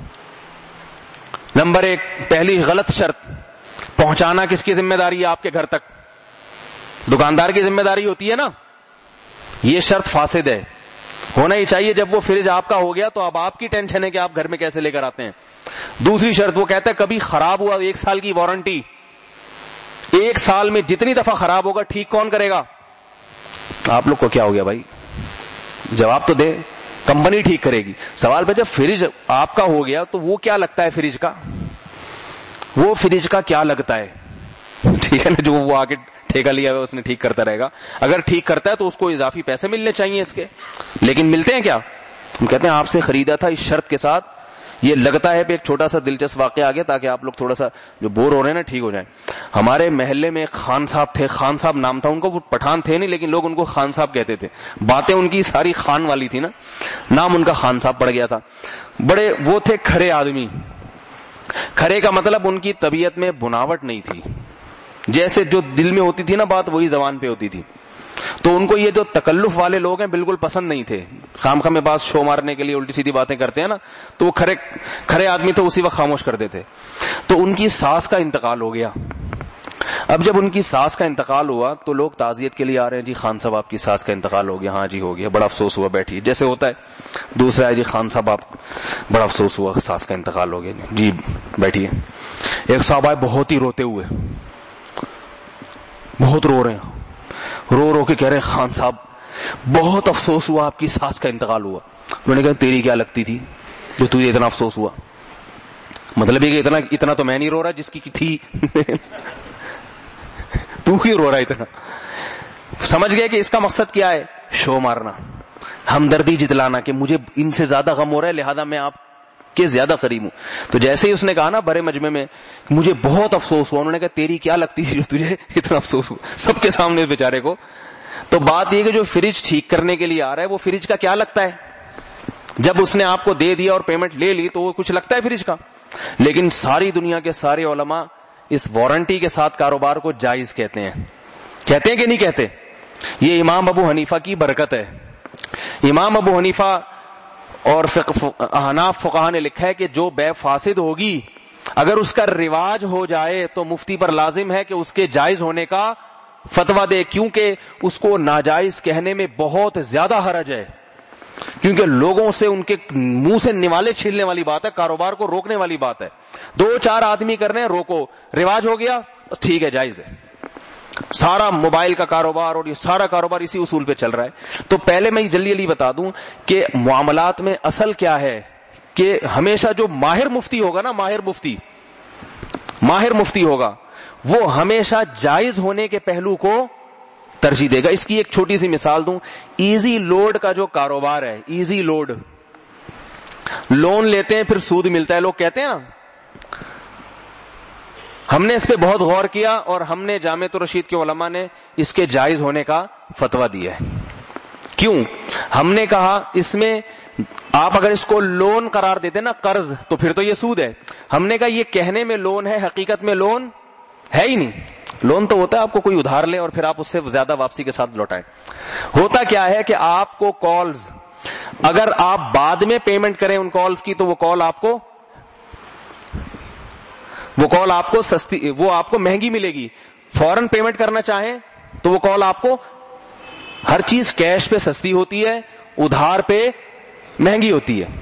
نمبر ایک پہلی غلط شرط، پہنچانا کس کی ذمہ داری ہے آپ کے گھر تک؟ دکاندار کی ذمہ داری ہوتی ہے نا. یہ شرط فاسد ہے. ہونا ہی چاہیے جب وہ فریج آپ کا ہو گیا تو اب آپ کی ٹینشن ہے کہ آپ گھر میں کیسے لے کر آتے ہیں. دوسری شرط وہ کہتا ہے کبھی خراب ہوا ایک سال کی وارنٹی، ایک سال میں جتنی دفعہ خراب ہوگا ٹھیک کون کرے گا؟ آپ لوگ کو کیا ہو گیا بھائی؟ جواب تو دے. کمپنی ٹھیک کرے گی. سوال پہ جب فریج آپ کا ہو گیا تو وہ کیا لگتا ہے فریج کا؟ وہ فریج کا کیا لگتا ہے؟ ٹھیک ہے نا، جو وہ آگے ٹھیکہ لیا ہوا اس نے ٹھیک کرتا رہے گا. اگر ٹھیک کرتا ہے تو اس کو اضافی پیسے ملنے چاہیے اس کے، لیکن ملتے ہیں کیا؟ ہم کہتے ہیں آپ سے خریدا تھا اس شرط کے ساتھ. یہ لگتا ہے پہ ایک چھوٹا سا دلچسپ واقعہ آگے تاکہ آپ لوگ تھوڑا سا جو بور ہو رہے ہیں نا ٹھیک ہو جائیں. ہمارے محلے میں ایک خان صاحب تھے، خان صاحب نام تھا ان کو. وہ پٹھان تھے نہیں لیکن لوگ ان کو خان صاحب کہتے تھے. باتیں ان کی ساری خان والی تھی نا، نام ان کا خان صاحب پڑ گیا تھا. بڑے وہ تھے کھڑے آدمی. کھڑے کا مطلب ان کی طبیعت میں بناوٹ نہیں تھی، جیسے جو دل میں ہوتی تھی نا بات وہی زبان پہ ہوتی تھی. تو ان کو یہ جو تکلف والے لوگ ہیں بالکل پسند نہیں تھے. خام خام میں بات شو مارنے کے لیے الٹی سیدھی باتیں کرتے ہیں نا، تو وہ کھڑے کھڑے آدمی تو اسی وقت خاموش کر دیتے. تو ان کی ساس کا انتقال ہو گیا. اب جب ان کی ساس کا انتقال ہوا تو لوگ تعزیت کے لیے آ رہے ہیں، جی خان صاحب آپ کی ساس کا انتقال ہو گیا. ہاں جی ہو گیا، بڑا افسوس ہوا، بیٹھیے. جیسے ہوتا ہے. دوسرا ہے جی خان صاحب آپ بڑا افسوس ہوا، ساس کا انتقال ہو گیا، جی بیٹھیے. ایک صاحب آئے بہت ہی روتے ہوئے، بہت رو رہے ہیں، رو رو کے کہہ رہے ہیں خان صاحب بہت افسوس ہوا آپ کی ساس کا انتقال ہوا. انہوں نے کہا تیری کیا لگتی تھی جو تجھے اتنا افسوس ہوا؟ مطلب یہ کہ اتنا اتنا تو میں نہیں رو رہا جس کی تھی تو کیوں رو رہا اتنا؟ سمجھ گئے کہ اس کا مقصد کیا ہے؟ شو مارنا، ہمدردی جتلانا کہ مجھے ان سے زیادہ غم ہو رہا ہے لہذا میں آپ کے زیادہ قریب ہوں. تو جیسے ہی اس نے کہا نا بڑے مجمع میں مجھے بہت افسوس ہوا، انہوں نے کہا تیری کیا لگتی تھی جو تجھے اتنا افسوس ہوا؟ سب کے سامنے بیچارے کو. تو بات یہ کہ جو فریج ٹھیک کرنے کے لیے آ رہا ہے وہ فریج کا کیا لگتا ہے؟ جب اس نے آپ کو دے دیا اور پیمنٹ لے لی تو وہ کچھ لگتا ہے فریج کا. لیکن ساری دنیا کے سارے علماء اس وارنٹی کے ساتھ کاروبار کو جائز کہتے ہیں. کہتے ہیں کہ نہیں کہتے؟ یہ امام ابو حنیفہ کی برکت ہے. امام ابو حنیفہ اور احناف فقہا نے لکھا ہے کہ جو بیع فاسد ہوگی اگر اس کا رواج ہو جائے تو مفتی پر لازم ہے کہ اس کے جائز ہونے کا فتویٰ دے، کیونکہ اس کو ناجائز کہنے میں بہت زیادہ حرج ہے، کیونکہ لوگوں سے ان کے منہ سے نوالے چھیلنے والی بات ہے، کاروبار کو روکنے والی بات ہے. دو چار آدمی کر رہے ہیں، روکو. رواج ہو گیا ٹھیک ہے جائز ہے. سارا موبائل کا کاروبار اور یہ سارا کاروبار اسی اصول پہ چل رہا ہے. تو پہلے میں جلدی جلدی بتا دوں کہ معاملات میں اصل کیا ہے کہ ہمیشہ جو ماہر مفتی ہوگا نا، ماہر مفتی ماہر مفتی ہوگا وہ ہمیشہ جائز ہونے کے پہلو کو ترجیح دے گا. اس کی ایک چھوٹی سی مثال دوں. ایزی لوڈ کا جو کاروبار ہے، ایزی لوڈ، لون لیتے ہیں پھر سود ملتا ہے، لوگ کہتے ہیں نا. ہم نے اس پہ بہت غور کیا اور ہم نے جامعۃ الرشید کے علماء نے اس کے جائز ہونے کا فتویٰ دیا ہے. کیوں؟ ہم نے کہا اس میں آپ اگر اس کو لون قرار دیتے نا، قرض، تو پھر تو یہ سود ہے. ہم نے کہا یہ کہنے میں لون ہے، حقیقت میں لون ہے ہی نہیں. لون تو ہوتا ہے آپ کو کوئی ادھار لے اور پھر آپ اس سے زیادہ واپسی کے ساتھ لوٹائیں. ہوتا کیا ہے کہ آپ کو کالز اگر آپ بعد میں پیمنٹ کریں ان کالز کی تو وہ کال آپ کو وہ کال آپ کو سستی وہ آپ کو مہنگی ملے گی. فوراً پیمنٹ کرنا چاہیں تو وہ کال آپ کو, ہر چیز کیش پہ سستی ہوتی ہے, ادھار پہ مہنگی ہوتی ہے.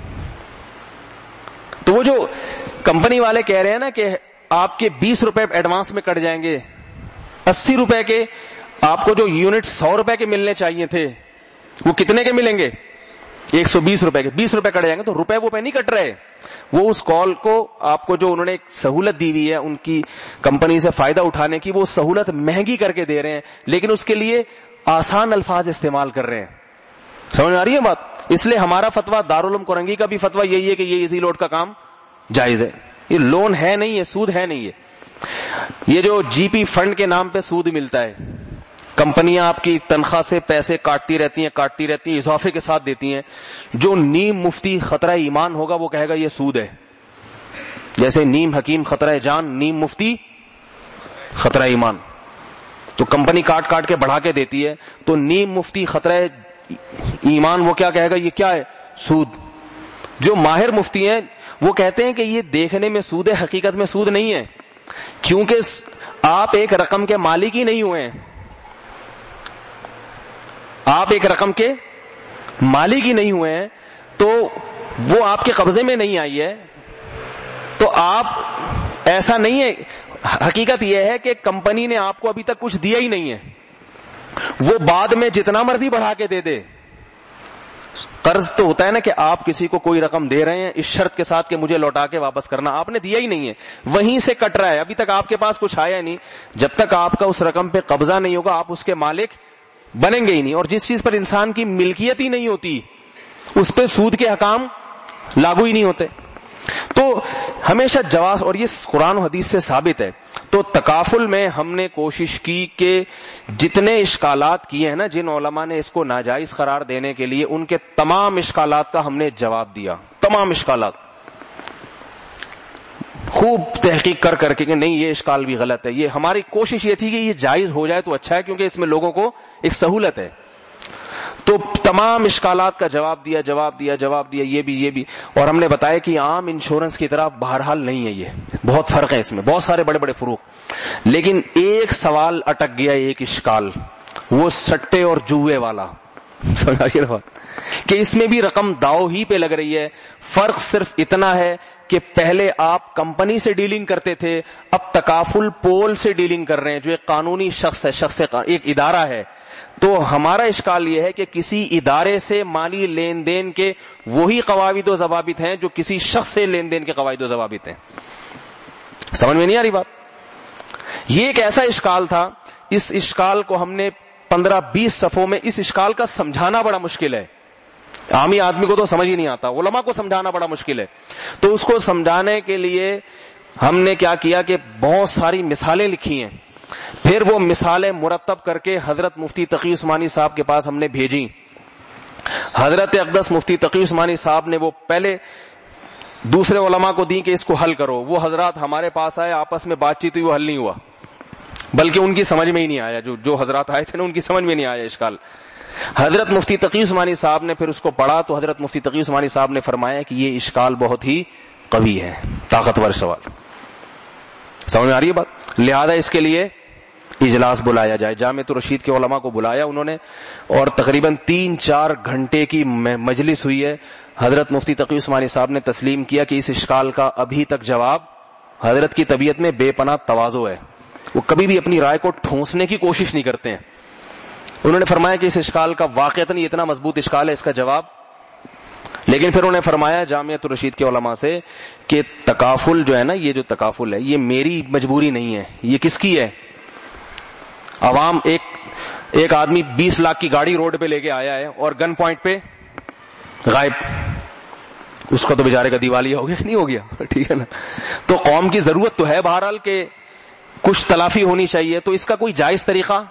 تو وہ جو کمپنی والے کہہ رہے ہیں نا کہ آپ کے بیس روپے ایڈوانس میں کٹ جائیں گے, اسی روپے کے آپ کو جو یونٹ سو روپے کے ملنے چاہیے تھے وہ کتنے کے ملیں گے؟ ایک سو بیس روپے کے. بیس روپے کٹ جائیں گے تو روپے وہ پہ نہیں کٹ رہے, وہ اس کال کو آپ کو جو انہوں نے سہولت دی ہوئی ہے ان کی کمپنی سے فائدہ اٹھانے کی, وہ سہولت مہنگی کر کے دے رہے ہیں لیکن اس کے لیے آسان الفاظ استعمال کر رہے ہیں. سمجھ آ رہی ہے بات؟ اس لیے ہمارا فتویٰ دارالعلوم کورنگی کا بھی فتویٰ یہی ہے کہ یہ ایزی لوڈ کا کام جائز ہے. یہ لون ہے نہیں ہے, سود ہے نہیں ہے. یہ جو جی پی فنڈ کے نام پہ سود ملتا ہے, کمپنیاں آپ کی تنخواہ سے پیسے کاٹتی رہتی ہیں کاٹتی رہتی ہیں اضافے کے ساتھ دیتی ہیں. جو نیم مفتی خطرہ ایمان ہوگا وہ کہے گا یہ سود ہے. جیسے نیم حکیم خطرہ جان, نیم مفتی خطرہ ایمان. تو کمپنی کاٹ کاٹ کے بڑھا کے دیتی ہے, تو نیم مفتی خطرہ ایمان وہ کیا کہے گا؟ یہ کیا ہے؟ سود. جو ماہر مفتی ہیں وہ کہتے ہیں کہ یہ دیکھنے میں سود ہے, حقیقت میں سود نہیں ہے, کیونکہ آپ ایک رقم کے مالک ہی نہیں ہوئے ہیں. آپ ایک رقم کے مالک ہی نہیں ہوئے ہیں تو وہ آپ کے قبضے میں نہیں آئی ہے. تو آپ ایسا نہیں ہے, حقیقت یہ ہے کہ کمپنی نے آپ کو ابھی تک کچھ دیا ہی نہیں ہے, وہ بعد میں جتنا مرضی بڑھا کے دے دے. قرض تو ہوتا ہے نا کہ آپ کسی کو کوئی رقم دے رہے ہیں اس شرط کے ساتھ کہ مجھے لوٹا کے واپس کرنا, آپ نے دیا ہی نہیں ہے, وہیں سے کٹ رہا ہے, ابھی تک آپ کے پاس کچھ آیا نہیں. جب تک آپ کا اس رقم پہ قبضہ نہیں ہوگا آپ اس کے مالک بنیں گے ہی نہیں. اور جس چیز پر انسان کی ملکیت ہی نہیں ہوتی اس پہ سود کے احکام لاگو ہی نہیں ہوتے. تو ہمیشہ جواز, اور یہ قرآن و حدیث سے ثابت ہے. تو تکافل میں ہم نے کوشش کی کہ جتنے اشکالات کیے ہیں نا جن علماء نے اس کو ناجائز قرار دینے کے لیے, ان کے تمام اشکالات کا ہم نے جواب دیا. تمام اشکالات خوب تحقیق کر کر کے کہ نہیں یہ اشکال بھی غلط ہے. یہ ہماری کوشش یہ تھی کہ یہ جائز ہو جائے تو اچھا ہے, کیونکہ اس میں لوگوں کو ایک سہولت ہے. تو تمام اشکالات کا جواب دیا جواب دیا جواب دیا یہ بھی یہ بھی اور ہم نے بتایا کہ عام انشورنس کی طرح بہرحال نہیں ہے, یہ بہت فرق ہے اس میں, بہت سارے بڑے بڑے فروق. لیکن ایک سوال اٹک گیا, ایک اشکال, وہ سٹے اور جوئے والا. سمجھائیے بات کہ اس میں بھی رقم داؤ ہی پہ لگ رہی ہے. فرق صرف اتنا ہے کہ پہلے آپ کمپنی سے ڈیلنگ کرتے تھے, اب تکافل پول سے ڈیلنگ کر رہے ہیں جو ایک قانونی شخص ہے, شخص ایک ادارہ ہے. تو ہمارا اشکال یہ ہے کہ کسی ادارے سے مالی لین دین کے وہی قواعد و ضوابط ہیں جو کسی شخص سے لین دین کے قواعد و ضوابط ہیں. سمجھ میں نہیں آ رہی بات؟ یہ ایک ایسا اشکال تھا, اس اشکال کو ہم نے پندرہ بیس صفحوں میں, اس اشکال کا سمجھانا بڑا مشکل ہے, عامی آدمی کو تو سمجھ ہی نہیں آتا, علماء کو سمجھانا بڑا مشکل ہے. تو اس کو سمجھانے کے لیے ہم نے کیا کیا کہ بہت ساری مثالیں لکھی ہیں, پھر وہ مثالیں مرتب کر کے حضرت مفتی تقی عثمانی صاحب کے پاس ہم نے بھیجی. حضرت اقدس مفتی تقی عثمانی صاحب نے وہ پہلے دوسرے علماء کو دی کہ اس کو حل کرو. وہ حضرات ہمارے پاس آئے, آپس میں بات چیت ہوئی, وہ حل نہیں ہوا, بلکہ ان کی سمجھ میں ہی نہیں آیا, جو جو حضرات آئے تھے نا ان کی سمجھ میں نہیں آیا اشکال. حضرت مفتی تقی عثمانی صاحب نے پھر اس کو پڑھا تو حضرت مفتی تقی عثمانی صاحب نے فرمایا کہ یہ اشکال بہت ہی قوی ہے, طاقتور سوال. سمجھ میں آ رہی ہے بات؟ لہذا اس کے لیے اجلاس بلایا جائے. جامعۃ الرشید کے علماء کو بلایا انہوں نے, اور تقریباً تین چار گھنٹے کی مجلس ہوئی ہے. حضرت مفتی تقی عثمانی صاحب نے تسلیم کیا کہ اس اشکال کا ابھی تک جواب, حضرت کی طبیعت میں بے پناہ تواضع ہے, وہ کبھی بھی اپنی رائے کو ٹھونسنے کی کوشش نہیں کرتے ہیں. انہوں نے فرمایا کہ اس اشکال کا واقعتاً یہ اتنا مضبوط اشکال ہے, اس کا جواب. لیکن پھر انہوں نے فرمایا جامعۃ الرشید کے علماء سے کہ تکافل جو ہے نا, یہ جو تکافل ہے یہ میری مجبوری نہیں ہے, یہ کس کی ہے؟ عوام, ایک ایک آدمی بیس لاکھ کی گاڑی روڈ پہ لے کے آیا ہے اور گن پوائنٹ پہ غائب, اس کا تو بیچارے کا دیوالیہ ہو گیا نہیں ہو گیا, ٹھیک ہے نا. تو قوم کی ضرورت تو ہے بہرحال کہ کچھ تلافی ہونی چاہیے, تو اس کا کوئی جائز طریقہ.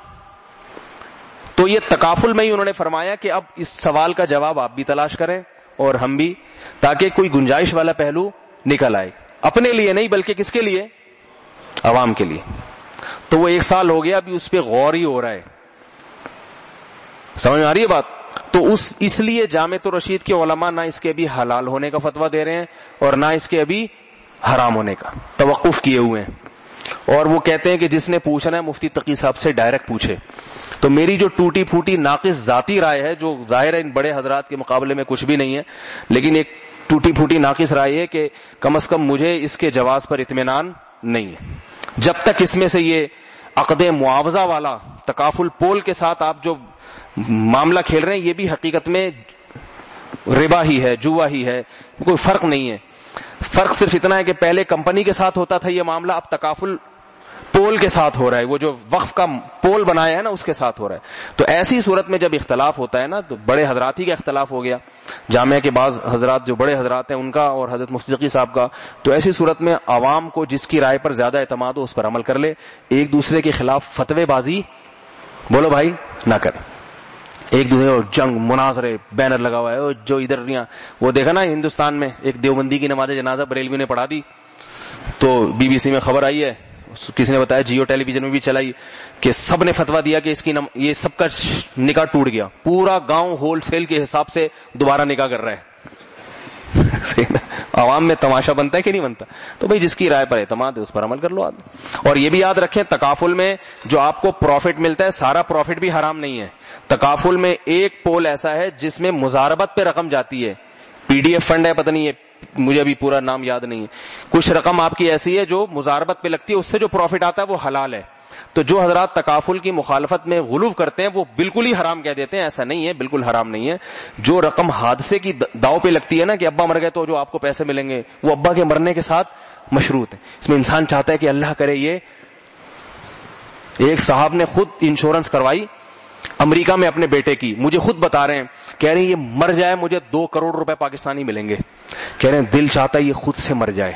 تو یہ تکافل میں ہی انہوں نے فرمایا کہ اب اس سوال کا جواب آپ بھی تلاش کریں اور ہم بھی, تاکہ کوئی گنجائش والا پہلو نکل آئے, اپنے لیے نہیں بلکہ کس کے لیے؟ عوام کے لیے. تو وہ ایک سال ہو گیا, ابھی اس پہ غور ہی ہو رہا ہے. سمجھ میں آ رہی ہے بات؟ تو اس اس لیے جامعۃ الرشید کے علماء نہ اس کے ابھی حلال ہونے کا فتویٰ دے رہے ہیں اور نہ اس کے ابھی حرام ہونے کا, توقف کیے ہوئے ہیں. اور وہ کہتے ہیں کہ جس نے پوچھنا ہے مفتی تقی صاحب سے ڈائریکٹ پوچھے. تو میری جو ٹوٹی پھوٹی ناقص ذاتی رائے ہے, جو ظاہر ہے ان بڑے حضرات کے مقابلے میں کچھ بھی نہیں ہے, لیکن ایک ٹوٹی پھوٹی ناقص رائے ہے کہ کم از کم مجھے اس کے جواز پر اطمینان نہیں ہے. جب تک اس میں سے یہ عقد معاوضہ والا تکافل پول کے ساتھ آپ جو معاملہ کھیل رہے ہیں, یہ بھی حقیقت میں ربا ہی ہے, جوا ہی ہے, کوئی فرق نہیں ہے. فرق صرف اتنا ہے کہ پہلے کمپنی کے ساتھ ہوتا تھا یہ معاملہ, اب تکافل پول کے ساتھ ہو رہا ہے, وہ جو وقف کا پول بنایا ہے نا اس کے ساتھ ہو رہا ہے. تو ایسی صورت میں جب اختلاف ہوتا ہے نا, تو بڑے حضرات ہی کا اختلاف ہو گیا, جامعہ کے بعض حضرات جو بڑے حضرات ہیں ان کا اور حضرت مفتی تقی صاحب کا, تو ایسی صورت میں عوام کو جس کی رائے پر زیادہ اعتماد ہو اس پر عمل کر لے, ایک دوسرے کے خلاف فتوے بازی بولو بھائی نہ کرے. ایک دوسرے اور جنگ مناظرے بینر لگا ہوا ہے جو ادھر نہیں, وہ دیکھا نا ہندوستان میں ایک دیوبندی کی نماز جنازہ بریلوی نے پڑھا دی, تو بی بی سی میں خبر آئی ہے, کسی نے بتایا, جیو ٹیلی ویژن میں بھی چلائی, کہ سب نے فتویٰ دیا کہ اس کی نم... یہ سب کا نکاح ٹوٹ گیا, پورا گاؤں ہول سیل کے حساب سے دوبارہ نکاح کر رہا ہے. عوام میں تماشا بنتا ہے کہ نہیں بنتا؟ تو بھئی جس کی رائے پر اعتماد ہے اس پر عمل کر لو آدمی. اور یہ بھی یاد رکھیں, تکافل میں جو آپ کو پروفٹ ملتا ہے سارا پروفٹ بھی حرام نہیں ہے. تکافل میں ایک پول ایسا ہے جس میں مزاربت پہ رقم جاتی ہے, پی ڈی ایف فنڈ ہے, پتہ نہیں ہے مجھے ابھی پورا نام یاد نہیں ہے, کچھ رقم آپ کی ایسی ہے جو مزاربت پہ لگتی ہے, اس سے جو پروفٹ آتا ہے وہ حلال ہے. تو جو حضرات تکافل کی مخالفت میں غلو کرتے ہیں وہ بالکل ہی حرام کہہ دیتے ہیں, ایسا نہیں ہے, بالکل حرام نہیں ہے. جو رقم حادثے کی داؤ پہ لگتی ہے نا کہ ابا مر گئے تو جو آپ کو پیسے ملیں گے, وہ ابا کے مرنے کے ساتھ مشروط ہے. اس میں انسان چاہتا ہے کہ اللہ کرے یہ. ایک صاحب نے خود انشورنس کروائی امریکہ میں اپنے بیٹے کی, مجھے خود بتا رہے ہیں, کہہ رہے ہیں یہ مر جائے مجھے دو کروڑ روپے پاکستانی ملیں گے. کہہ رہے ہیں دل چاہتا ہے یہ خود سے مر جائے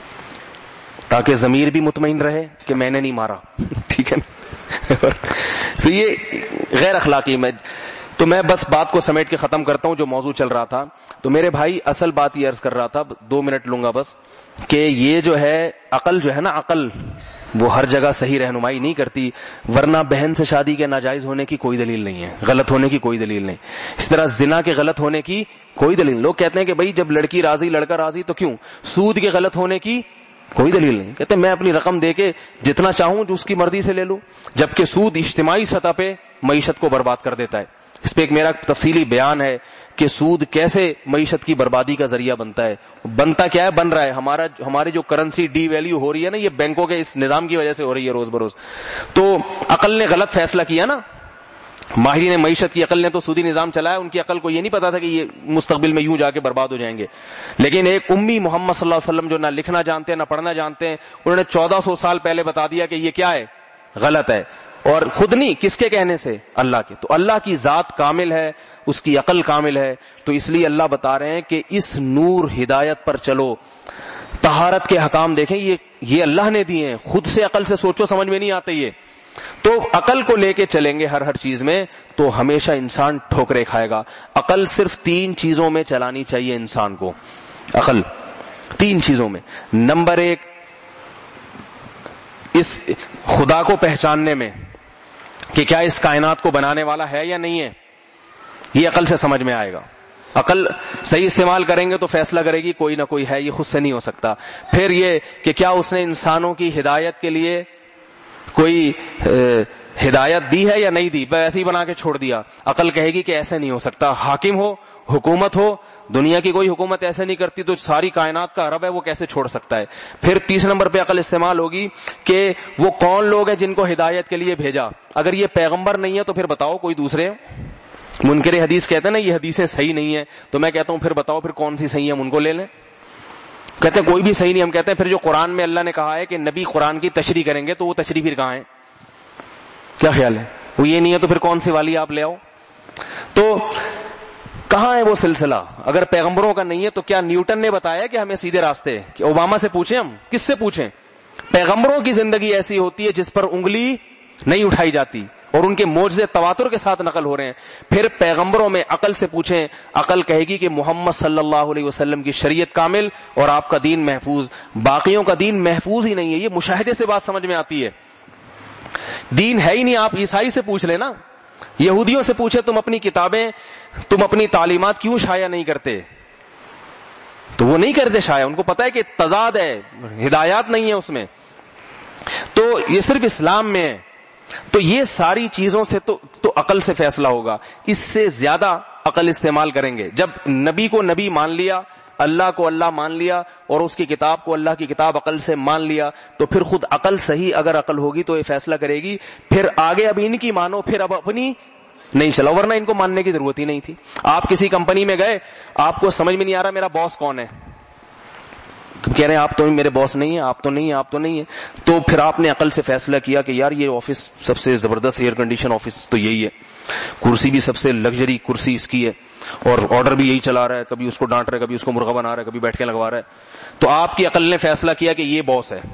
تاکہ ضمیر بھی مطمئن رہے کہ میں نے نہیں مارا. ٹھیک ہے نا؟ تو یہ غیر اخلاقی. میں تو میں بس بات کو سمیٹ کے ختم کرتا ہوں جو موضوع چل رہا تھا. تو میرے بھائی اصل بات یہ عرض کر رہا تھا, دو منٹ لوں گا بس, کہ یہ جو ہے عقل جو ہے نا, عقل وہ ہر جگہ صحیح رہنمائی نہیں کرتی, ورنہ بہن سے شادی کے ناجائز ہونے کی کوئی دلیل نہیں ہے, غلط ہونے کی کوئی دلیل نہیں. اس طرح زنا کے غلط ہونے کی کوئی دلیل نہیں. لوگ کہتے ہیں کہ بھئی جب لڑکی راضی لڑکا راضی تو کیوں. سود کے غلط ہونے کی کوئی دلیل نہیں. کہتے ہیں میں اپنی رقم دے کے جتنا چاہوں جو اس کی مرضی سے لے لوں, جبکہ سود اجتماعی سطح پہ معیشت کو برباد کر دیتا ہے. اس پہ ایک میرا تفصیلی بیان ہے کہ سود کیسے معیشت کی بربادی کا ذریعہ بنتا ہے. بنتا کیا ہے, بن رہا ہے. ہمارا ہماری جو کرنسی ڈی ویلیو ہو رہی ہے نا, یہ بینکوں کے اس نظام کی وجہ سے ہو رہی ہے روز بروز. تو عقل نے غلط فیصلہ کیا نا, ماہرین معیشت کی عقل نے تو سودی نظام چلایا. ان کی عقل کو یہ نہیں پتا تھا کہ یہ مستقبل میں یوں جا کے برباد ہو جائیں گے. لیکن ایک امی محمد صلی اللہ علیہ وسلم جو نہ لکھنا جانتے ہیں نہ پڑھنا جانتے ہیں, انہوں نے چودہ سو سال پہلے بتا دیا کہ یہ کیا ہے, غلط ہے. اور خود نہیں, کس کے کہنے سے, اللہ کے. تو اللہ کی ذات کامل ہے, اس کی عقل کامل ہے, تو اس لیے اللہ بتا رہے ہیں کہ اس نور ہدایت پر چلو. طہارت کے حکام دیکھیں, یہ یہ اللہ نے دیے ہیں, خود سے عقل سے سوچو سمجھ میں نہیں آتے یہ. تو عقل کو لے کے چلیں گے ہر ہر چیز میں تو ہمیشہ انسان ٹھوکرے کھائے گا. عقل صرف تین چیزوں میں چلانی چاہیے انسان کو, عقل تین چیزوں میں. نمبر ایک, اس خدا کو پہچاننے میں کہ کیا اس کائنات کو بنانے والا ہے یا نہیں ہے, یہ عقل سے سمجھ میں آئے گا. عقل صحیح استعمال کریں گے تو فیصلہ کرے گی کوئی نہ کوئی ہے, یہ خود سے نہیں ہو سکتا. پھر یہ کہ کیا اس نے انسانوں کی ہدایت کے لیے کوئی ہدایت دی ہے یا نہیں دی, بس ایسے ہی بنا کے چھوڑ دیا. عقل کہے گی کہ ایسے نہیں ہو سکتا. حاکم ہو, حکومت ہو, دنیا کی کوئی حکومت ایسے نہیں کرتی تو ساری کائنات کا رب ہے وہ کیسے چھوڑ سکتا ہے. پھر تیسرے نمبر پہ عقل استعمال ہوگی کہ وہ کون لوگ ہیں جن کو ہدایت کے لیے بھیجا. اگر یہ پیغمبر نہیں ہے تو پھر بتاؤ کوئی دوسرے. منکر حدیث کہتے ہیں نا یہ حدیثیں صحیح نہیں ہیں, تو میں کہتا ہوں پھر بتاؤ پھر کون سی صحیح ہیں, ہم ان کو لے لیں. کہتے ہیں کوئی بھی صحیح نہیں. ہم کہتے ہیں پھر جو قرآن میں اللہ نے کہا ہے کہ نبی قرآن کی تشریح کریں گے تو وہ تشریح پھر کہاں ہے, کیا خیال ہے, وہ یہ نہیں ہے تو پھر کون سی والی آپ لے آؤ. تو کہاں ہے وہ سلسلہ؟ اگر پیغمبروں کا نہیں ہے تو کیا نیوٹن نے بتایا کہ ہمیں سیدھے راستے, کہ اوباما سے پوچھیں, ہم کس سے پوچھیں؟ پیغمبروں کی زندگی ایسی ہوتی ہے جس پر انگلی نہیں اٹھائی جاتی اور ان کے معجزے تواتر کے ساتھ نقل ہو رہے ہیں. پھر پیغمبروں میں عقل سے پوچھیں, عقل کہے گی کہ محمد صلی اللہ علیہ وسلم کی شریعت کامل اور آپ کا دین محفوظ. باقیوں کا دین محفوظ ہی نہیں ہے. یہ مشاہدے سے بات سمجھ میں آتی ہے. دین ہے ہی نہیں. آپ عیسائی سے پوچھ لیں نا, یہودیوں سے پوچھے تم اپنی کتابیں, تم اپنی تعلیمات کیوں شائع نہیں کرتے, تو وہ نہیں کرتے شائع, ان کو پتا ہے کہ تضاد ہے, ہدایات نہیں ہے اس میں. تو یہ صرف اسلام میں ہے. تو یہ ساری چیزوں سے تو, تو عقل سے فیصلہ ہوگا. اس سے زیادہ عقل استعمال کریں گے. جب نبی کو نبی مان لیا, اللہ کو اللہ مان لیا, اور اس کی کتاب کو اللہ کی کتاب عقل سے مان لیا, تو پھر خود عقل صحیح اگر عقل ہوگی تو یہ فیصلہ کرے گی, پھر آگے اب ان کی مانو, پھر اب اپنی نہیں چلا, ورنہ ان کو ماننے کی ضرورت ہی نہیں تھی. آپ کسی کمپنی میں گئے, آپ کو سمجھ میں نہیں آ رہا میرا باس کون ہے, کہہ رہے ہیں آپ تو میرے باس نہیں ہیں, آپ تو نہیں ہیں, آپ تو نہیں ہیں, تو پھر آپ نے عقل سے فیصلہ کیا کہ یار یہ آفس سب سے زبردست ایئر کنڈیشن آفس تو یہی ہے, کرسی بھی سب سے لگژری کرسی اس کی ہے, اور آرڈر بھی یہی چلا رہا ہے, کبھی اس کو ڈانٹ رہا ہے, کبھی اس کو مرغا بنا رہا ہے, کبھی بیٹھ کے لگوا رہا ہے. تو آپ کی عقل نے فیصلہ کیا کہ یہ باس ہے.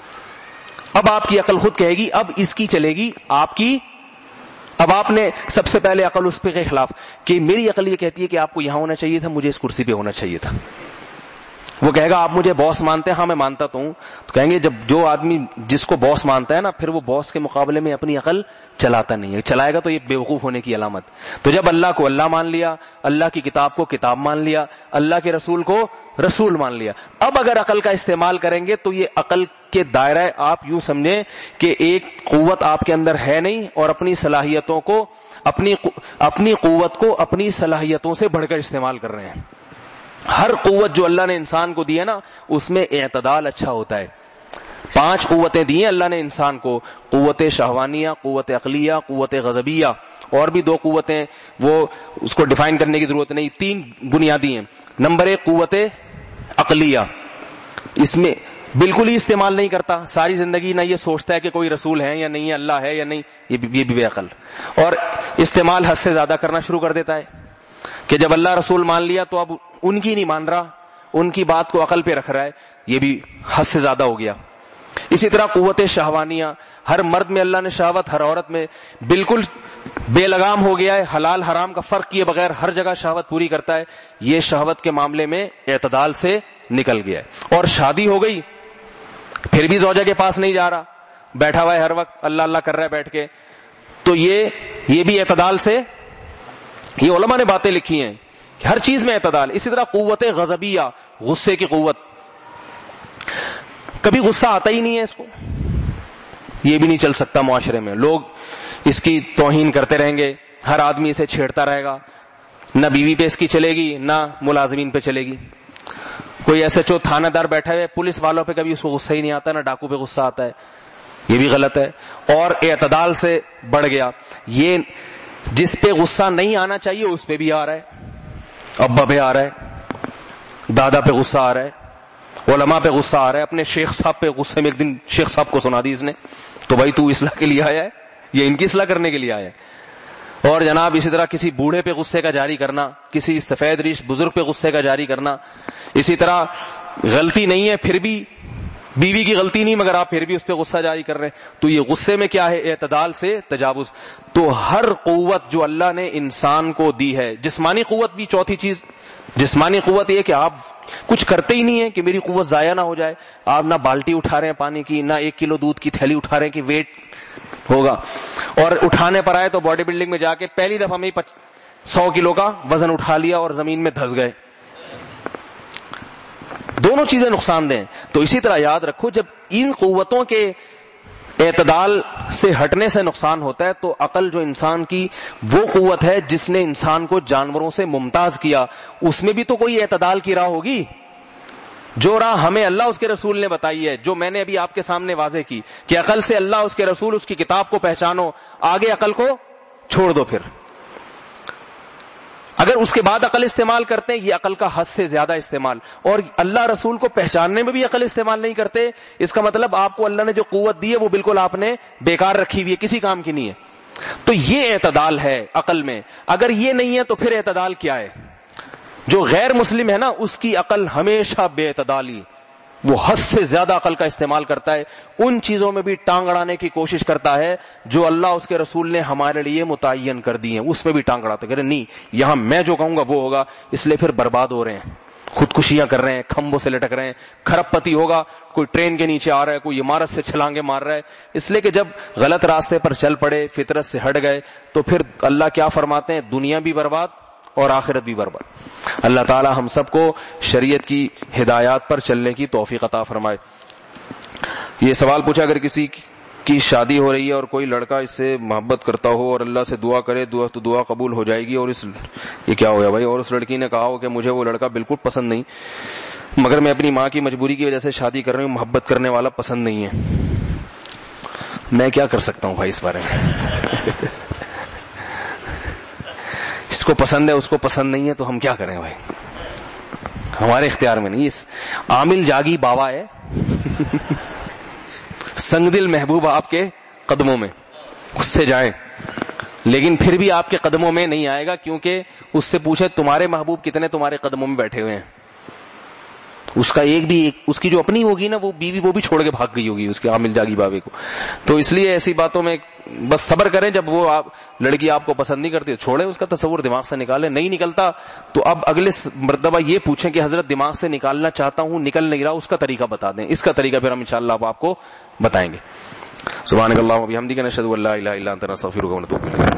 اب آپ کی عقل خود کہے گی اب اس کی چلے گی آپ کی. اب آپ نے سب سے پہلے عقل اس پہ کے خلاف کہ میری عقل یہ کہتی ہے کہ آپ کو یہاں ہونا چاہیے تھا, مجھے اس کرسی پہ ہونا چاہیے تھا. وہ کہے گا آپ مجھے باس مانتے ہیں, ہاں میں مانتا تو ہوں. تو کہیں گے جب جو آدمی جس کو باس مانتا ہے نا, پھر وہ باس کے مقابلے میں اپنی عقل چلاتا نہیں ہے, چلائے گا تو یہ بیوقوف ہونے کی علامت. تو جب اللہ کو اللہ مان لیا, اللہ کی کتاب کو کتاب مان لیا, اللہ کے رسول کو رسول مان لیا, اب اگر عقل کا استعمال کریں گے تو یہ عقل کے دائرہ آپ یوں سمجھیں کہ ایک قوت آپ کے اندر ہے نہیں, اور اپنی صلاحیتوں کو اپنی اپنی قوت کو اپنی صلاحیتوں سے بڑھ کر استعمال کر رہے ہیں. ہر قوت جو اللہ نے انسان کو دی ہے نا, اس میں اعتدال اچھا ہوتا ہے. پانچ قوتیں دی ہیں اللہ نے انسان کو, قوت شہوانیہ, قوت عقلیہ, قوت غضبیہ, اور بھی دو قوتیں وہ اس کو ڈیفائن کرنے کی ضرورت نہیں, تین بنیادی ہیں. نمبر ایک قوت عقلیہ, اس میں بالکل ہی استعمال نہیں کرتا, ساری زندگی نہ یہ سوچتا ہے کہ کوئی رسول ہے یا نہیں ہے, اللہ ہے یا نہیں, یہ بھی بے عقل, اور استعمال حد سے زیادہ کرنا شروع کر دیتا ہے کہ جب اللہ رسول مان لیا تو اب ان کی نہیں مان رہا, ان کی بات کو عقل پہ رکھ رہا ہے, یہ بھی حد سے زیادہ ہو گیا. اسی طرح قوت شہوانیہ, ہر مرد میں اللہ نے شہوت, ہر عورت میں بالکل بے لگام ہو گیا ہے, حلال حرام کا فرق کیے بغیر ہر جگہ شہوت پوری کرتا ہے. یہ شہوت کے معاملے میں اعتدال سے نکل گیا ہے. اور شادی ہو گئی پھر بھی زوجہ کے پاس نہیں جا رہا, بیٹھا ہوا ہے ہر وقت اللہ اللہ کر رہا ہے بیٹھ کے, تو یہ یہ بھی اعتدال سے, یہ علماء نے باتیں لکھی ہیں کہ ہر چیز میں اعتدال. اسی طرح قوت غضبیہ, غصے کی قوت, کبھی غصہ آتا ہی نہیں ہے اس کو, یہ بھی نہیں چل سکتا معاشرے میں, لوگ اس کی توہین کرتے رہیں گے, ہر آدمی اسے چھیڑتا رہے گا, نہ بیوی پہ اس کی چلے گی نہ ملازمین پہ چلے گی. کوئی ایس ایچ او تھانہ دار بیٹھا ہے, پولیس والوں پہ کبھی اس کو غصہ ہی نہیں آتا, نہ ڈاکو پہ غصہ آتا ہے, یہ بھی غلط ہے. اور اعتدال سے بڑھ گیا, یہ جس پہ غصہ نہیں آنا چاہیے اس پہ بھی آ رہا ہے, ابا پہ آ رہا ہے, دادا پہ غصہ آ رہا ہے, علماء پہ غصہ آ رہا ہے, اپنے شیخ صاحب پہ غصے میں ایک دن شیخ صاحب کو سنا دی اس نے, تو بھائی تو اصلاح کے لیے آیا ہے, یہ ان کی اصلاح کرنے کے لیے آیا ہے. اور جناب اسی طرح کسی بوڑھے پہ غصے کا جاری کرنا, کسی سفید ریش بزرگ پہ غصے کا جاری کرنا. اسی طرح غلطی نہیں ہے پھر بھی, بیوی کی غلطی نہیں مگر آپ پھر بھی اس پہ غصہ جاری کر رہے ہیں, تو یہ غصے میں کیا ہے, اعتدال سے تجاوز. تو ہر قوت جو اللہ نے انسان کو دی ہے, جسمانی قوت بھی چوتھی چیز, جسمانی قوت یہ کہ آپ کچھ کرتے ہی نہیں ہے کہ میری قوت ضائع نہ ہو جائے. آپ نہ بالٹی اٹھا رہے ہیں پانی کی, نہ ایک کلو دودھ کی تھیلی اٹھا رہے ہیں کہ ویٹ ہوگا, اور اٹھانے پر آئے تو باڈی بلڈنگ میں جا کے پہلی دفعہ میں سو کلو کا وزن اٹھا لیا اور زمین میں دھس گئے. دونوں چیزیں نقصان دہ. تو اسی طرح یاد رکھو, جب ان قوتوں کے اعتدال سے ہٹنے سے نقصان ہوتا ہے, تو عقل جو انسان کی وہ قوت ہے جس نے انسان کو جانوروں سے ممتاز کیا, اس میں بھی تو کوئی اعتدال کی راہ ہوگی. جو راہ ہمیں اللہ اس کے رسول نے بتائی ہے, جو میں نے ابھی آپ کے سامنے واضح کی کہ عقل سے اللہ, اس کے رسول, اس کی کتاب کو پہچانو, آگے عقل کو چھوڑ دو. پھر اگر اس کے بعد عقل استعمال کرتے ہیں, یہ عقل کا حد سے زیادہ استعمال, اور اللہ رسول کو پہچاننے میں بھی عقل استعمال نہیں کرتے, اس کا مطلب آپ کو اللہ نے جو قوت دی ہے وہ بالکل آپ نے بیکار رکھی ہوئی ہے, کسی کام کی نہیں ہے. تو یہ اعتدال ہے عقل میں. اگر یہ نہیں ہے تو پھر اعتدال کیا ہے؟ جو غیر مسلم ہے نا, اس کی عقل ہمیشہ بے اعتدالی, وہ حد سے زیادہ عقل کا استعمال کرتا ہے, ان چیزوں میں بھی ٹانگ اڑانے کی کوشش کرتا ہے جو اللہ اس کے رسول نے ہمارے لیے متعین کر دی ہیں, اس میں بھی ٹانگ اڑاتا ہے, کہ نہیں یہاں میں جو کہوں گا وہ ہوگا, اس لیے پھر برباد ہو رہے ہیں. خودکشیاں کر رہے ہیں, کھمبوں سے لٹک رہے ہیں, کھرب پتی ہوگا, کوئی ٹرین کے نیچے آ رہا ہے, کوئی عمارت سے چھلانگے مار رہا ہے, اس لیے کہ جب غلط راستے پر چل پڑے, فطرت سے ہٹ گئے, تو پھر اللہ کیا فرماتے ہیں, دنیا بھی برباد اور آخرت بھی برباد. اللہ تعالی ہم سب کو شریعت کی ہدایات پر چلنے کی توفیق عطا فرمائے. یہ سوال پوچھا, اگر کسی کی شادی ہو رہی ہے اور کوئی لڑکا اس سے محبت کرتا ہو اور اللہ سے دعا کرے دعا تو دعا قبول ہو جائے گی, اور اس یہ کیا ہو گیا بھائی, اور اس لڑکی نے کہا ہو کہ مجھے وہ لڑکا بالکل پسند نہیں, مگر میں اپنی ماں کی مجبوری کی وجہ سے شادی کر رہی ہوں, محبت کرنے والا پسند نہیں ہے, میں کیا کر سکتا ہوں بھائی اس بارے میں؟ جس کو پسند ہے اس کو پسند نہیں ہے, تو ہم کیا کریں بھائی, ہمارے اختیار میں نہیں. اس عامل جاگی باوا ہے, سنگ دل محبوب آپ کے قدموں میں, اس سے جائیں, لیکن پھر بھی آپ کے قدموں میں نہیں آئے گا, کیونکہ اس سے پوچھے تمہارے محبوب کتنے تمہارے قدموں میں بیٹھے ہوئے ہیں, اس کا ایک بھی ایک, اس کی جو اپنی ہوگی نا وہ بیوی وہ بھی چھوڑ کے بھاگ گئی ہوگی اس کے عامل جاگی بابے کو. تو اس لیے ایسی باتوں میں بس صبر کریں, جب وہ آپ لڑکی آپ کو پسند نہیں کرتی چھوڑیں, اس کا تصور دماغ سے نکالیں, نہیں نکلتا تو اب اگلے مرتبہ یہ پوچھیں کہ حضرت دماغ سے نکالنا چاہتا ہوں نکل نہیں رہا, اس کا طریقہ بتا دیں, اس کا طریقہ پھر ہم انشاءاللہ اب آپ کو بتائیں گے. سبحانک اللہم و بحمدک نشہد ان لا الہ الا انت نستغفرک و نتوب الیک.